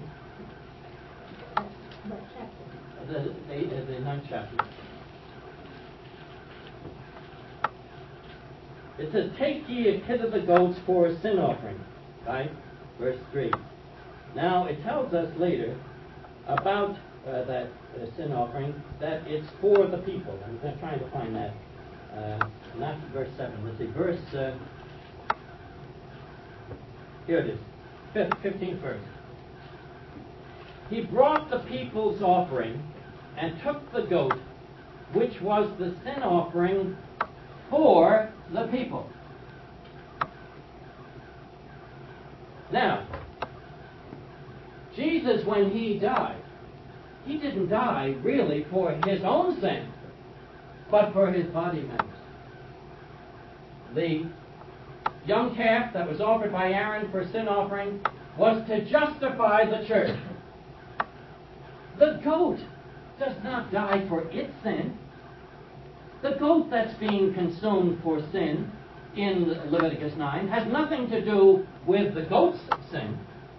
What chapter? the, the, uh, the ninth chapter. It says, "Take ye a kid of the goats for a sin offering," right? Verse three. Now, it tells us later about uh, that uh, sin offering that it's for the people. I'm trying to find that. Uh, not verse seven. Let's see. Verse, uh, here it is. fifteenth verse. "He brought the people's offering and took the goat, which was the sin offering for the people." Now, Jesus, when he died, he didn't die really for his own sin, but for his body members. The young calf that was offered by Aaron for sin offering was to justify the church. The goat does not die for its sin. The goat that's being consumed for sin in Leviticus nine has nothing to do with the goat's sin.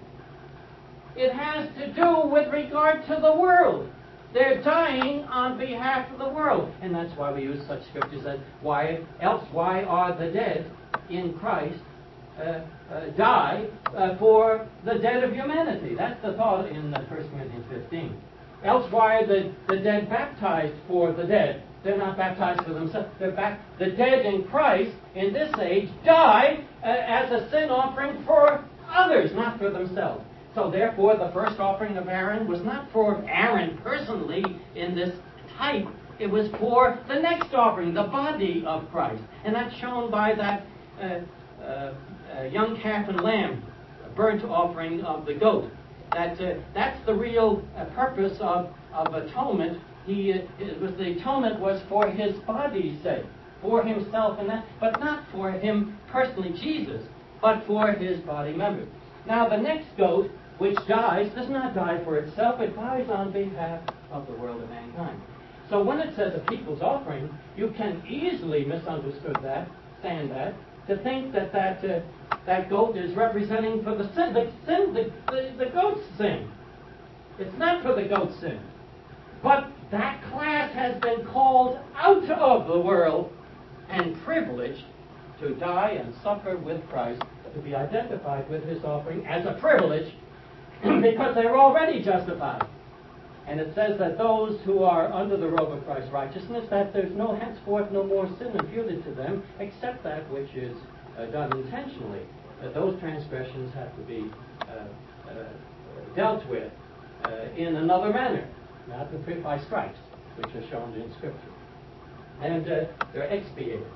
It has to do with regard to the world. They're dying on behalf of the world. And that's why we use such scriptures as, why else why are the dead in Christ uh, uh, die uh, for the dead of humanity? That's the thought in uh, First Corinthians fifteen. Else why are the, the dead baptized for the dead? They're not baptized for themselves. They're back, the dead in Christ in this age die uh, as a sin offering for others, not for themselves. So therefore, the first offering of Aaron was not for Aaron personally in this type. It was for the next offering, the body of Christ. And that's shown by that uh, uh, uh, young calf and lamb burnt offering of the goat. That, uh, that's the real uh, purpose of, of atonement. He, uh, it was the atonement was for his body's sake, for himself and that, but not for him personally, Jesus, but for his body members. Now the next goat, which dies, does not die for itself, it dies on behalf of the world of mankind. So when it says a people's offering, you can easily misunderstood that, stand that, to think that that, uh, that goat is representing for the sin, the, sin the, the, the goat's sin. It's not for the goat's sin. But that class has been called out of the world and privileged to die and suffer with Christ, to be identified with his offering as a privilege because they're already justified. And it says that those who are under the robe of Christ's righteousness, that there's no henceforth no more sin imputed to them except that which is uh, done intentionally. That those transgressions have to be uh, uh, dealt with uh, in another manner, not by stripes, which are shown in Scripture. And uh, they're expiated.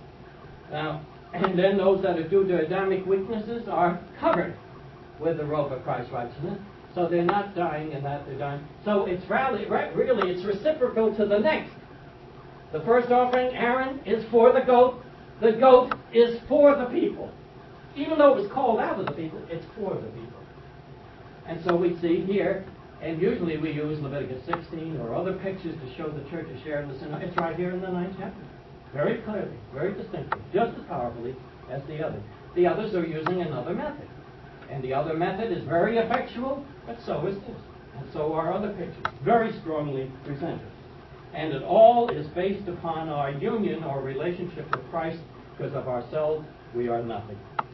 Now, and then those that are due to Adamic weaknesses are covered with the robe of Christ's righteousness. So they're not dying in that, they're dying. So it's really, really, it's reciprocal to the next. The first offering, Aaron, is for the goat. The goat is for the people. Even though it was called out of the people, it's for the people. And so we see here, and usually we use Leviticus sixteen or other pictures to show the church is sharing the sin. It's right here in the ninth chapter. Very clearly, very distinctly, just as powerfully as the other. The others are using another method. And the other method is very effectual, but so is this. And so are other pictures, very strongly presented. And it all is based upon our union or relationship with Christ, because of ourselves, we are nothing.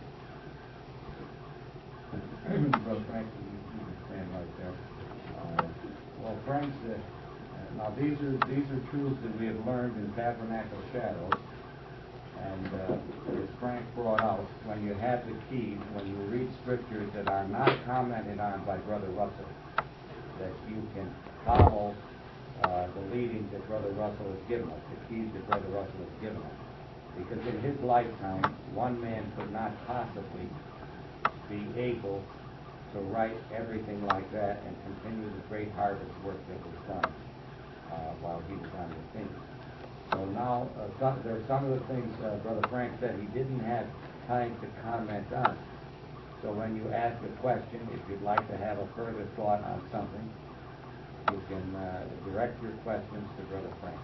Brother Frank, you can stand right there. Uh, well, Frank said, uh, now these are these are truths that we have learned in Tabernacle Shadows. And uh, as Frank brought out, when you have the keys, when you read scriptures that are not commented on by Brother Russell, that you can follow uh, the leadings that Brother Russell has given us, the keys that Brother Russell has given us. Because in his lifetime, one man could not possibly be able to write everything like that and continue the great harvest work that was done uh, while he was on the scene. So now, uh, some, there's some of the things uh, Brother Frank said he didn't have time to comment on. So when you ask a question, if you'd like to have a further thought on something, you can uh, direct your questions to Brother Frank.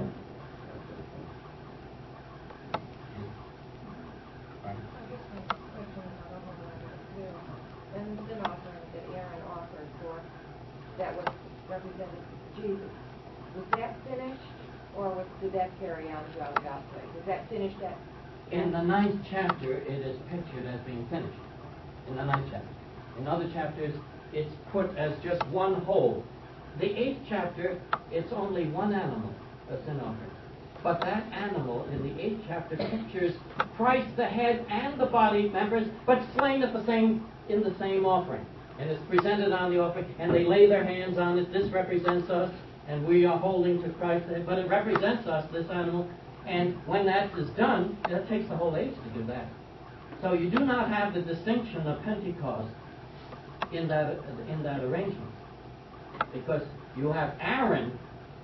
And the sin offering that Aaron offered for, that was represented Jesus, was that finished, or was, did that carry on throughout the gospel? Was that finished at? In the ninth chapter, it is pictured as being finished. In the ninth chapter. In other chapters, it's put as just one whole. The eighth chapter, it's only one animal, a sin offering. But that animal in the eighth chapter pictures Christ, the head and the body members, but slain at the same in the same offering. And it's presented on the offering, and they lay their hands on it. This represents us, and we are holding to Christ, but it represents us, this animal. And when that is done, it takes the whole age to do that. So you do not have the distinction of Pentecost in that in that arrangement, because you have Aaron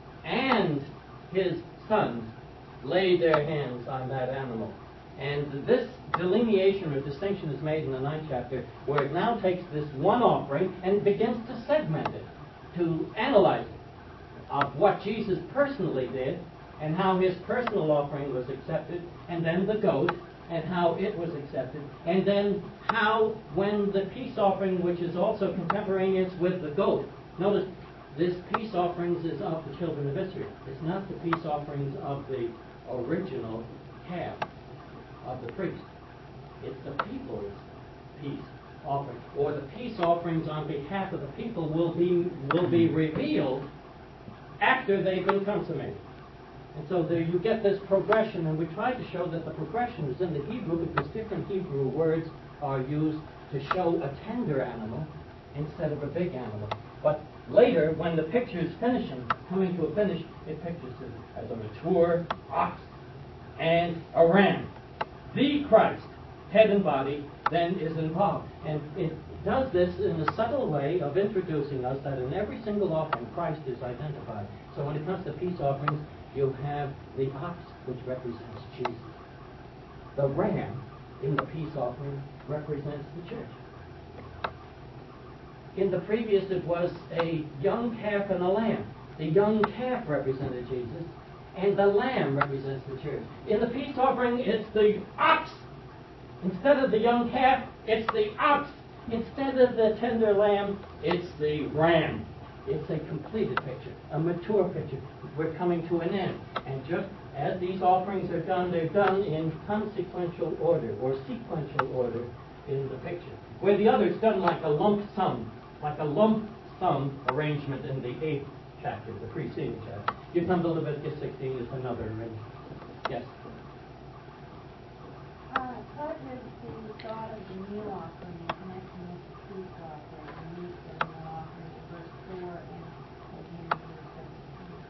and his sons laid their hands on that animal. And this delineation or distinction is made in the ninth chapter, where it now takes this one offering and begins to segment it, to analyze it, of what Jesus personally did, and how his personal offering was accepted, and then the goat, and how it was accepted, and then how, when the peace offering, which is also contemporaneous with the goat, notice this peace offerings is of the children of Israel. It's not the peace offerings of the original calf of the priest. It's the people's peace offering, or the peace offerings on behalf of the people will be will be revealed after they've been consummated. And so there you get this progression, and we try to show that the progression is in the Hebrew because different Hebrew words are used to show a tender animal instead of a big animal. But later, when the picture is finishing, coming to a finish, it pictures it as a mature ox and a ram. The Christ, head and body, then is involved. And it does this in a subtle way of introducing us that in every single offering, Christ is identified. So when it comes to peace offerings, you have the ox, which represents Jesus. The ram in the peace offering represents the church. In the previous, it was a young calf and a lamb. The young calf represented Jesus, and the lamb represents the church. In the peace offering, it's the ox. Instead of the young calf, it's the ox. Instead of the tender lamb, it's the ram. It's a completed picture, a mature picture. We're coming to an end. And just as these offerings are done, they're done in consequential order, or sequential order in the picture. Where the other is done like a lump sum, like a lump sum arrangement in the eighth chapter, the preceding chapter. You come to Leviticus sixteen, it's another arrangement. Yes? Uh, what is the thought of the meal offering in connection with the peace offering, the meat of the meal offering in verse four and again in verse seventeen?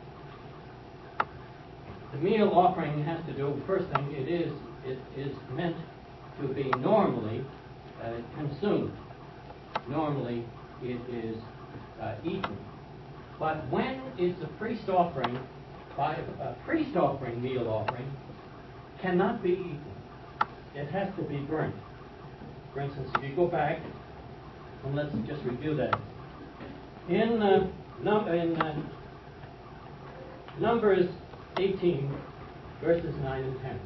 The meal offering has to do, first thing, it is it is meant to be normally uh, consumed. Normally it is uh, eaten. But when is the priest offering, by a priest offering, meal offering, cannot be eaten. It has to be burnt. For instance, if you go back, and let's just review that. In, uh, num- in uh, Numbers eighteen, verses nine and ten.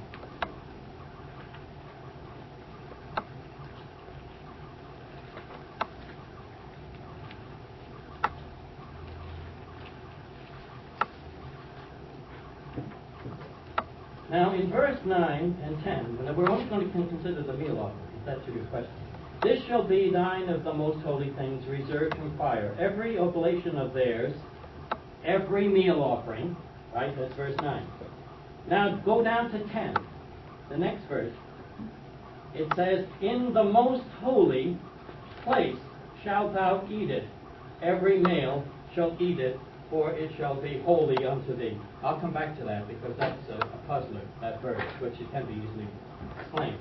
Now, in verse nine and ten, we're only going to consider the meal offering, if that's your question. This shall be thine of the most holy things reserved from fire. Every oblation of theirs, every meal offering, right? That's verse nine. Now, go down to ten, the next verse. It says, in the most holy place shalt thou eat it. Every male shall eat it, for it shall be holy unto thee. I'll come back to that because that's a, a puzzler, that verse, which it can be easily explained.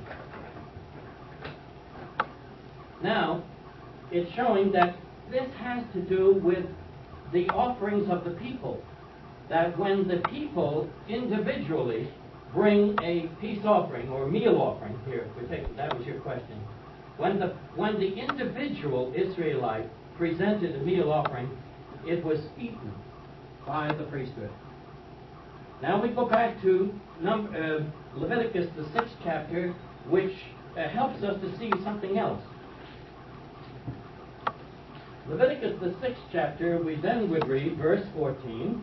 Now, it's showing that this has to do with the offerings of the people. that when the people individually bring a peace offering or meal offering, here, we're taking, that was your question. When the, when the individual Israelite presented a meal offering, it was eaten by the priesthood. Now we go back to number, uh, Leviticus, the sixth chapter, which uh, helps us to see something else. Leviticus, the sixth chapter, we then would read verse fourteen.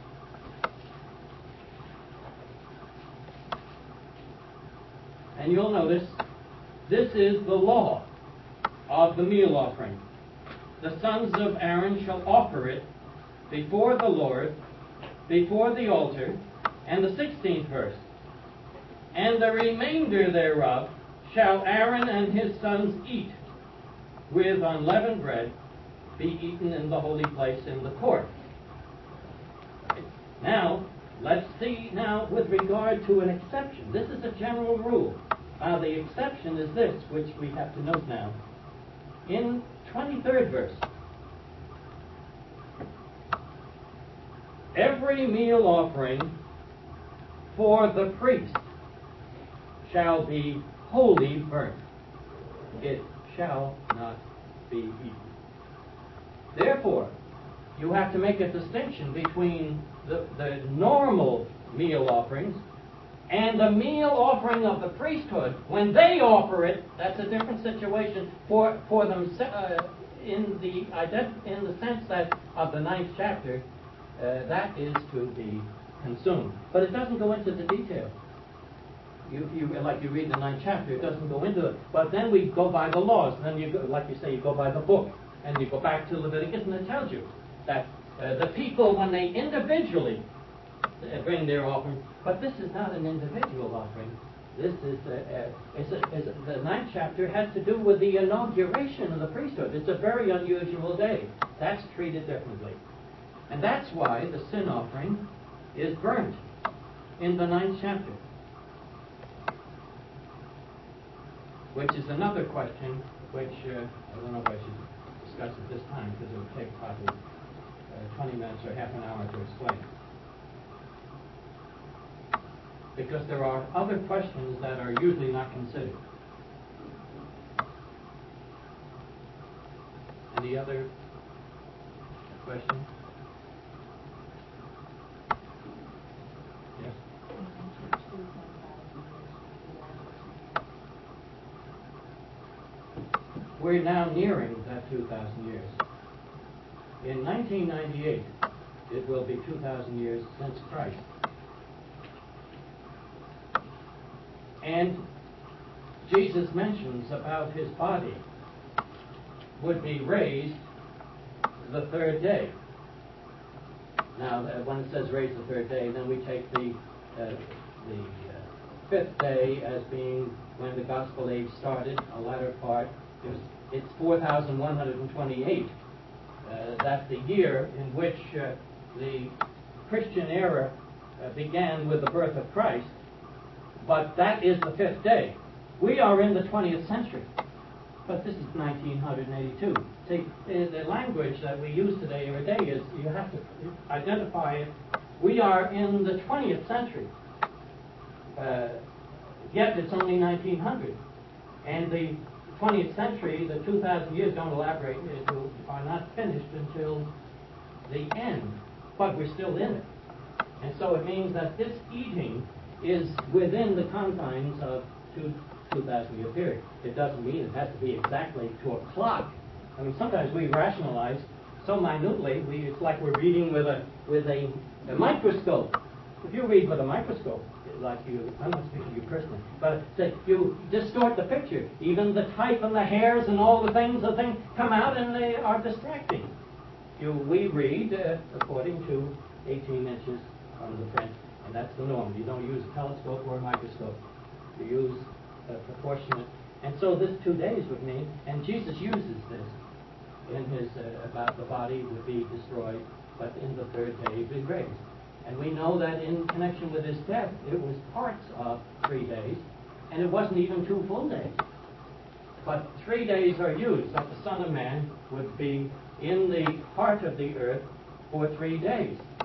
And you'll notice, this is the law of the meal offering. The sons of Aaron shall offer it before the Lord, before the altar, and the sixteenth verse. And the remainder thereof shall Aaron and his sons eat, with unleavened bread, be eaten in the holy place in the court. Now, let's see now with regard to an exception. This is a general rule. Now, the exception is this, which we have to note now. In twenty-third verse, every meal offering for the priest shall be wholly burnt. It shall not be eaten. Therefore, you have to make a distinction between the, the normal meal offerings and the meal offering of the priesthood. When they offer it, that's a different situation for, for them uh, in, the, in the sense that of the ninth chapter, uh, that is to be consumed. But it doesn't go into the detail. You, you, like you read the ninth chapter, it doesn't go into it. But then we go by the laws. Then you go, like you say, you go by the book. And you go back to Leviticus, and it tells you that uh, the people, when they individually uh, bring their offering, but this is not an individual offering. This is, a, a, it's a, it's a, the ninth chapter has to do with the inauguration of the priesthood. It's a very unusual day. That's treated differently. And that's why the sin offering is burnt in the ninth chapter. Which is another question, which uh, I don't know if I should discuss at this time, because it would take probably uh, twenty minutes or half an hour to explain. Because there are other questions that are usually not considered. Any other questions? Yes? We're now nearing that two thousand years. In nineteen ninety-eight, it will be two thousand years since Christ. And Jesus mentions about his body would be raised the third day. Now, when it says raised the third day, then we take the, uh, the uh, fifth day as being when the gospel age started, a latter part. It was, it's four thousand one hundred twenty-eight. Uh, that's the year in which uh, the Christian era uh, began with the birth of Christ. But that is the fifth day. We are in the twentieth century. But this is nineteen eighty-two. See, the language that we use today every day is you have to identify it. We are in the twentieth century. Uh, yet it's only nineteen hundred. And the twentieth century, the two thousand years, don't elaborate, are not finished until the end. But we're still in it. And so it means that this eating is within the confines of two, two thousand year period. It doesn't mean it has to be exactly to a clock. I mean, sometimes we rationalize so minutely, we, it's like we're reading with a with a, a microscope. If you read with a microscope, like you, I'm not speaking to you personally, but say you distort the picture. Even the type and the hairs and all the things, the things come out and they are distracting. You, we read uh, according to eighteen inches on the print. And that's the norm. You don't use a telescope or a microscope. You use a proportionate. And so this two days would mean, and Jesus uses this in his, uh, about the body would be destroyed, but in the third day be raised. And we know that in connection with his death, it was parts of three days, and it wasn't even two full days. But three days are used, that the Son of Man would be in the heart of the earth for three days.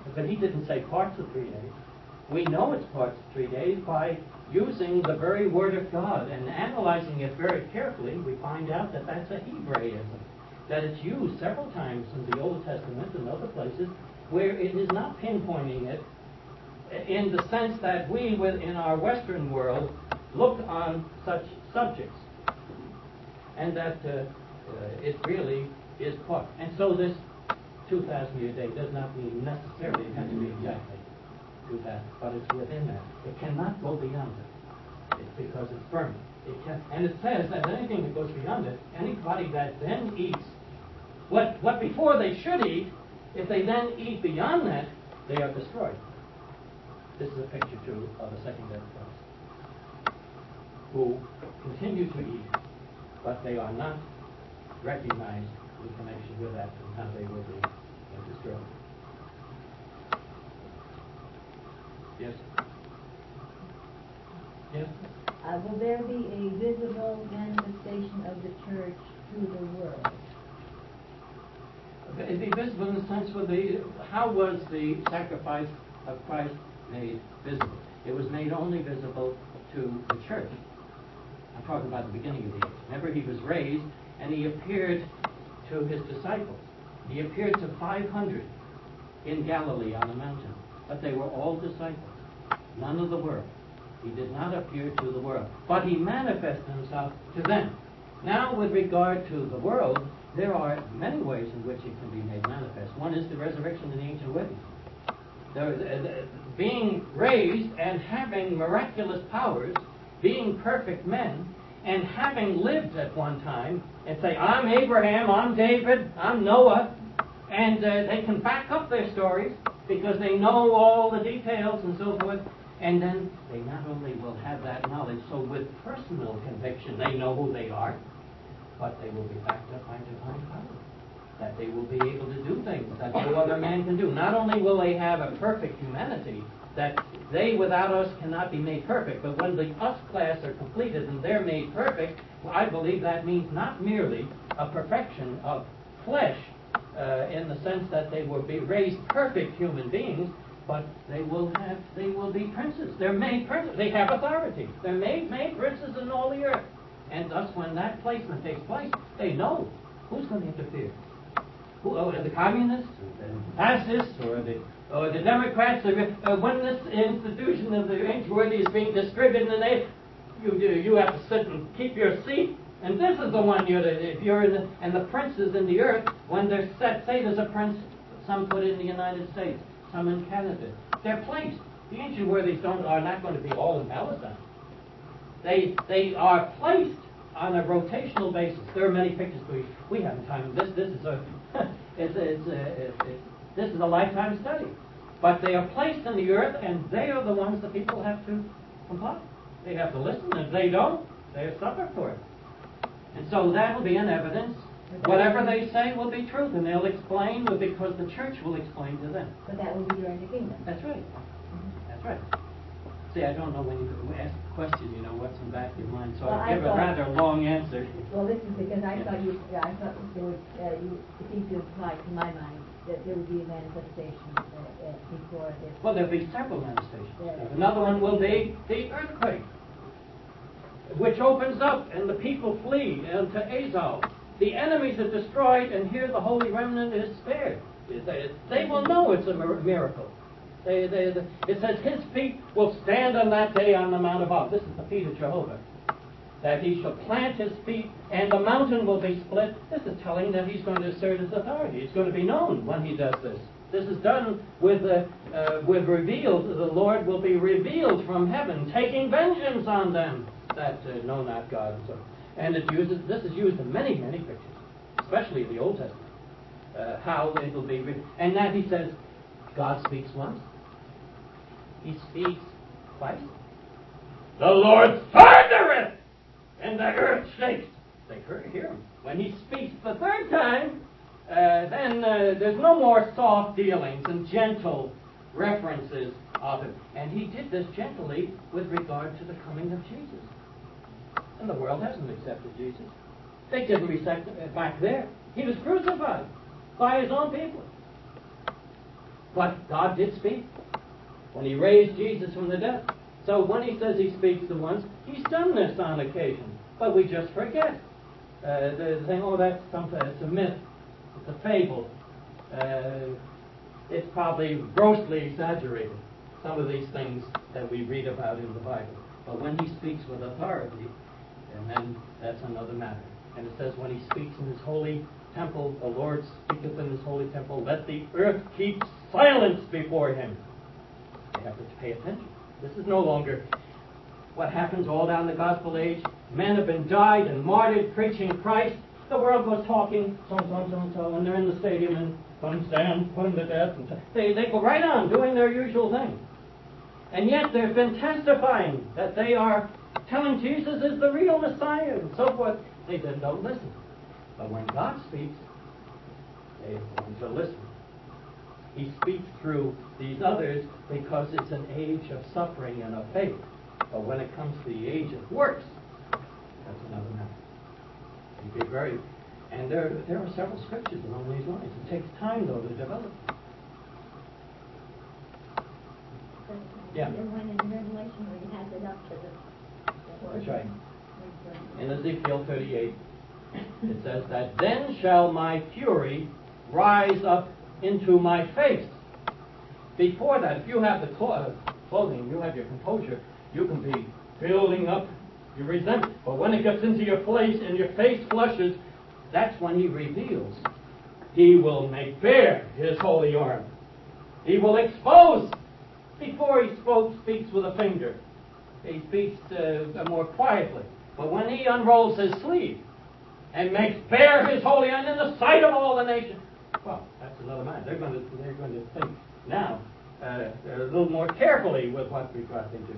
But he didn't say parts of three days. We know it's parts of three days by using the very Word of God and analyzing it very carefully. We find out that that's a Hebraism, that it's used several times in the Old Testament and other places where it is not pinpointing it in the sense that we in our Western world look on such subjects, and that uh, uh, it really is part. And so this two thousand year day does not mean necessarily it has to be exactly two thousand, but it's within that. It cannot go beyond it. It's because it's firm. It can, and it says that anything that goes beyond it, anybody that then eats what what before they should eat, if they then eat beyond that, they are destroyed. This is a picture too of the second death Christ, who continue to eat, but they are not recognized in connection with that and how they will be destroyed. Yes? Yes? Uh, will there be a visible manifestation of the church to the world? It'd be visible in the sense of the, how was the sacrifice of Christ made visible? It was made only visible to the church. I'm talking about the beginning of the age. Remember, he was raised and he appeared to his disciples. He appeared to five hundred in Galilee on the mountain, but they were all disciples, none of the world. He did not appear to the world, but he manifested himself to them. Now, with regard to the world, there are many ways in which it can be made manifest. One is the resurrection of the ancient witness. The, the, being raised and having miraculous powers, being perfect men, and having lived at one time, and say, I'm Abraham, I'm David, I'm Noah, and uh, they can back up their stories because they know all the details and so forth, and then they not only will have that knowledge, so with personal conviction they know who they are, but they will be backed up by divine power, that they will be able to do things that no other man can do. Not only will they have a perfect humanity, that they without us cannot be made perfect, but when the us class are completed and they're made perfect, well, I believe that means not merely a perfection of flesh uh, in the sense that they will be raised perfect human beings, but they will have, they will be princes. They're made princes. They have authority. They're made, made princes in all the earth. And thus, when that placement takes place, they know who's going to interfere. Who, oh, the communists, or the fascists, or the or the Democrats. Uh, when this institution of the ancient world is being distributed, and they, you do, you have to sit and keep your seat. And this is the one you're. The, if you're in the, and the princes in the earth, when they're set, say there's a prince, some put in the United States, some in Canada. They're placed. The ancient worthies don't are not going to be all in Palestine. They they are placed on a rotational basis. There are many pictures we we haven't time. This this is a it's a, it's a, it's a, this is a lifetime study. But they are placed in the earth, and they are the ones that people have to comply. They have to listen. If they don't, they suffer for it. And so that will be an evidence. Whatever they say will be truth, and they'll explain because the church will explain to them. But that will be during the kingdom. That's right. That's right. See, I don't know when you ask a question, you know, what's in the back of your mind, so Well, I give I a thought, rather long answer. Well, this is because I Yeah. thought you, yeah, I thought there was, uh, you seemed to imply to my mind that there would be a manifestation uh, uh, before this. Well, there'll be several manifestations. Yeah. Another one will be the earthquake, which opens up and the people flee into Azov. The enemies are destroyed, and here the holy remnant is spared. They, they will know it's a miracle. They, they, they, it says his feet will stand on that day on the Mount of Olives. This is the feet of Jehovah. That he shall plant his feet, and the mountain will be split. This is telling that he's going to assert his authority. It's going to be known when he does this. This is done with uh, uh, with revealed. The Lord will be revealed from heaven, taking vengeance on them that uh, know not God. And, so, and it uses this is used in many many pictures, especially the Old Testament. Uh, how it will be, re- and that he says, God speaks once. He speaks twice. The Lord thundereth, and the earth shakes. They hear him. When he speaks the third time, uh, then uh, there's no more soft dealings and gentle references of him. And he did this gently with regard to the coming of Jesus. And the world hasn't accepted Jesus. They didn't accept it back there. He was crucified by his own people. But God did speak when he raised Jesus from the dead. So when he says he speaks to once, he's done this on occasion. But we just forget. Uh, the thing, oh, that's something, it's a myth, it's a fable. Uh, it's probably grossly exaggerated, some of these things that we read about in the Bible. But when he speaks with authority, and then that's another matter. And it says when he speaks in his holy temple, the Lord speaketh in his holy temple, let the earth keep silence before him. You have to pay attention. This is no longer what happens all down the gospel age. Men have been died and martyred preaching Christ. The world goes talking, so and so and so and so, and they're in the stadium and some stand, put them to death. And they, they go right on doing their usual thing. And yet they've been testifying that they are telling Jesus is the real Messiah and so forth. They then don't listen. But when God speaks, they want to listen. He speaks through these others because it's an age of suffering and of faith. But when it comes to the age of works, that's another matter. You be very, and there there are several scriptures along these lines. It takes time, though, to develop. Yeah. And when in Revelation we have it up to the... the That's right. word. In Ezekiel thirty-eight, it says that, then shall my fury rise up into my face. Before that, if you have the clo- clothing, you have your composure, you can be building up your resentment. But when it gets into your face and your face flushes, that's when he reveals. He will make bare his holy arm. He will expose. Before he spoke, speaks with a finger. He speaks uh, more quietly. But when he unrolls his sleeve and makes bare his holy arm in the sight of all the nations, well, that's another matter. They're going to they're going to think now uh, a little more carefully with what we what they do.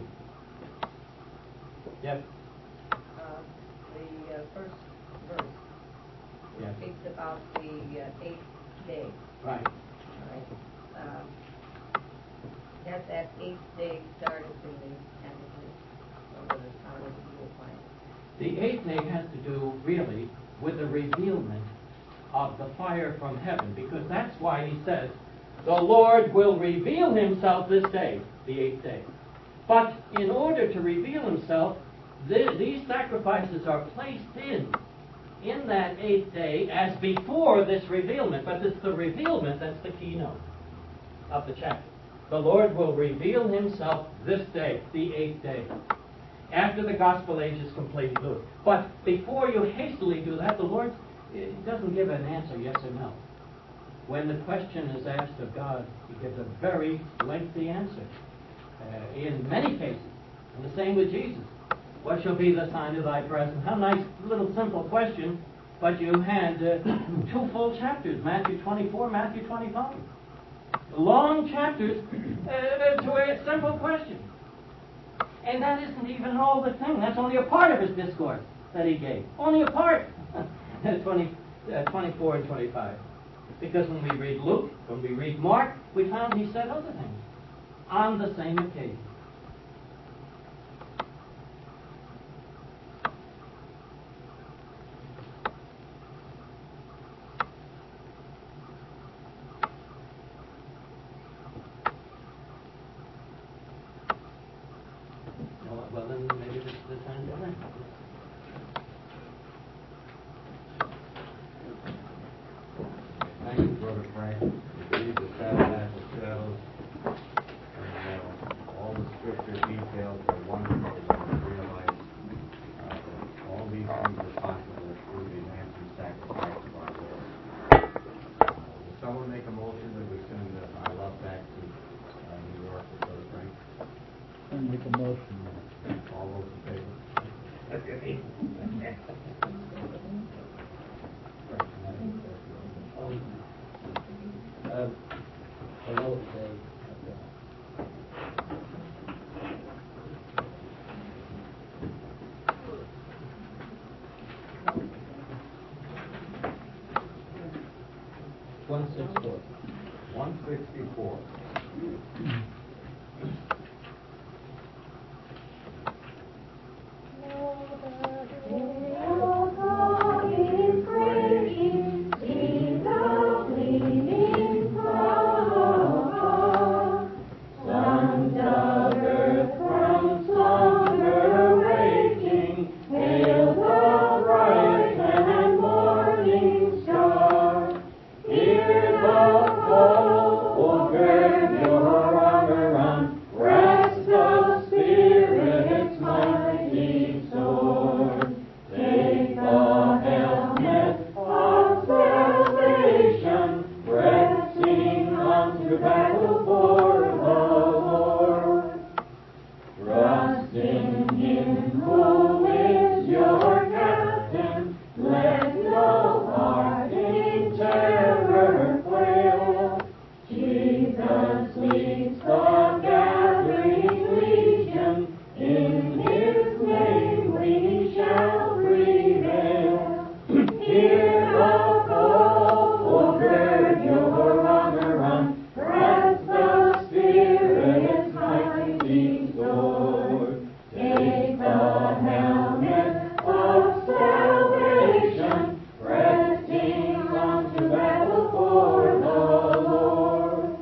Yes. Uh, the uh, first verse Yes. speaks about the uh, eighth day. Right. Right. Um, has that eighth day started in the Pentateuch? Or was it, how was it defined? The eighth day has to do really with the revealment of the fire from heaven, because that's why he says, the Lord will reveal himself this day, the eighth day. But in order to reveal himself, th- these sacrifices are placed in, in that eighth day as before this revealment. But it's the revealment that's the keynote of the chapter. The Lord will reveal himself this day, the eighth day, after the gospel age is completed. But before you hastily do that, the Lord it doesn't give an answer, yes or no. When the question is asked of God, he gives a very lengthy answer. Uh, in many cases. And the same with Jesus. What shall be the sign of thy presence? How nice, little simple question, but you had uh, two full chapters, Matthew twenty-four, Matthew twenty-five. Long chapters uh, to a simple question. And that isn't even all the thing. That's only a part of his discourse that he gave. Only a part. twenty, uh, twenty-four and twenty-five. Because when we read Luke, when we read Mark, we found he said other things on the same occasion. Well, well, then maybe this is the time to learn. Thank you, Brother Frank. We read the tabernacle shadows, and uh, all the scripture details are wonderful to realize uh, that all these things are possible through the ransom sacrifice of our Lord. Uh, will someone make a motion that we send uh, our love back to uh, New York with Brother Frank? I make a motion. All those in favor? Uh, hello, say, one sixty-four. one sixty-four. Praise, be the leading star. in him who is your captain. Let no heart in terror quail. Jesus leads the gathering legion. In his name we shall prevail. Hear the call, oh, gird your armor on. Grasp the Spirit's mighty sword. Take the helmet of salvation, pressing on to battle for the Lord.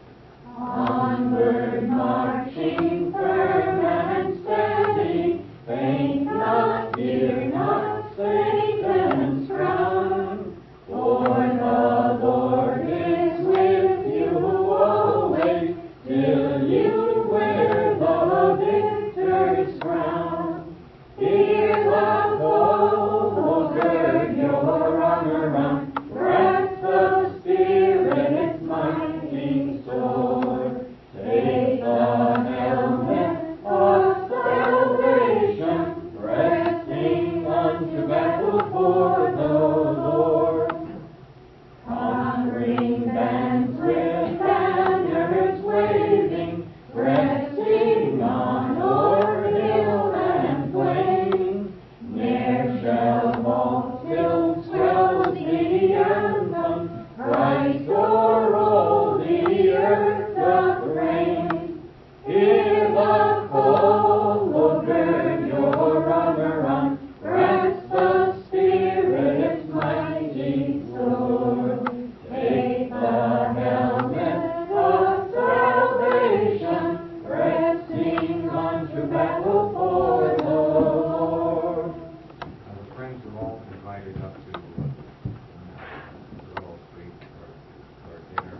Onward marching firm and steady, faint not, fear not Satan's frown. For the Lord is with you always, till you wear the victor's crown. Hear the call, oh, gird your armor on, grasp the Spirit's mighty sword. Take the helmet of salvation, pressing unto battle for the Lord. Conquering bands with banners waving, pressing on o'er hill and plain. Ne'er shall vault till swells the anthem, Christ o'er all the earth doth reign. Hear the call, oh, gird your armor on, grasp the Spirit's mighty sword. Take the helmet of salvation, pressing on to battle for the Lord. Now, the friends are all invited up to uh, Willow Street for, for dinner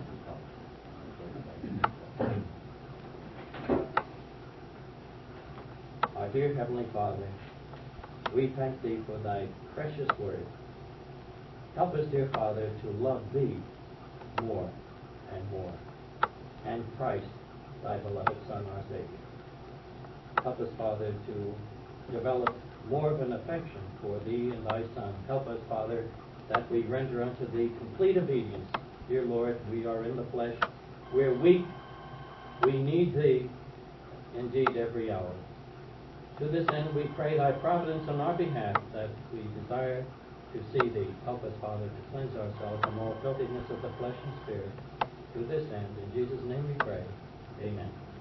and stuff. Our dear Heavenly Father, we thank Thee for Thy precious word. Help us, dear Father, to love Thee more and more, and Christ, Thy beloved Son, our Savior. Help us, Father, to develop more of an affection for Thee and Thy Son. Help us, Father, that we render unto Thee complete obedience. Dear Lord, we are in the flesh. We're weak. We need Thee indeed every hour. To this end, we pray Thy providence on our behalf, that we desire to see Thee. Help us, Father, to cleanse ourselves from all filthiness of the flesh and spirit. To this end, in Jesus' name we pray. Amen.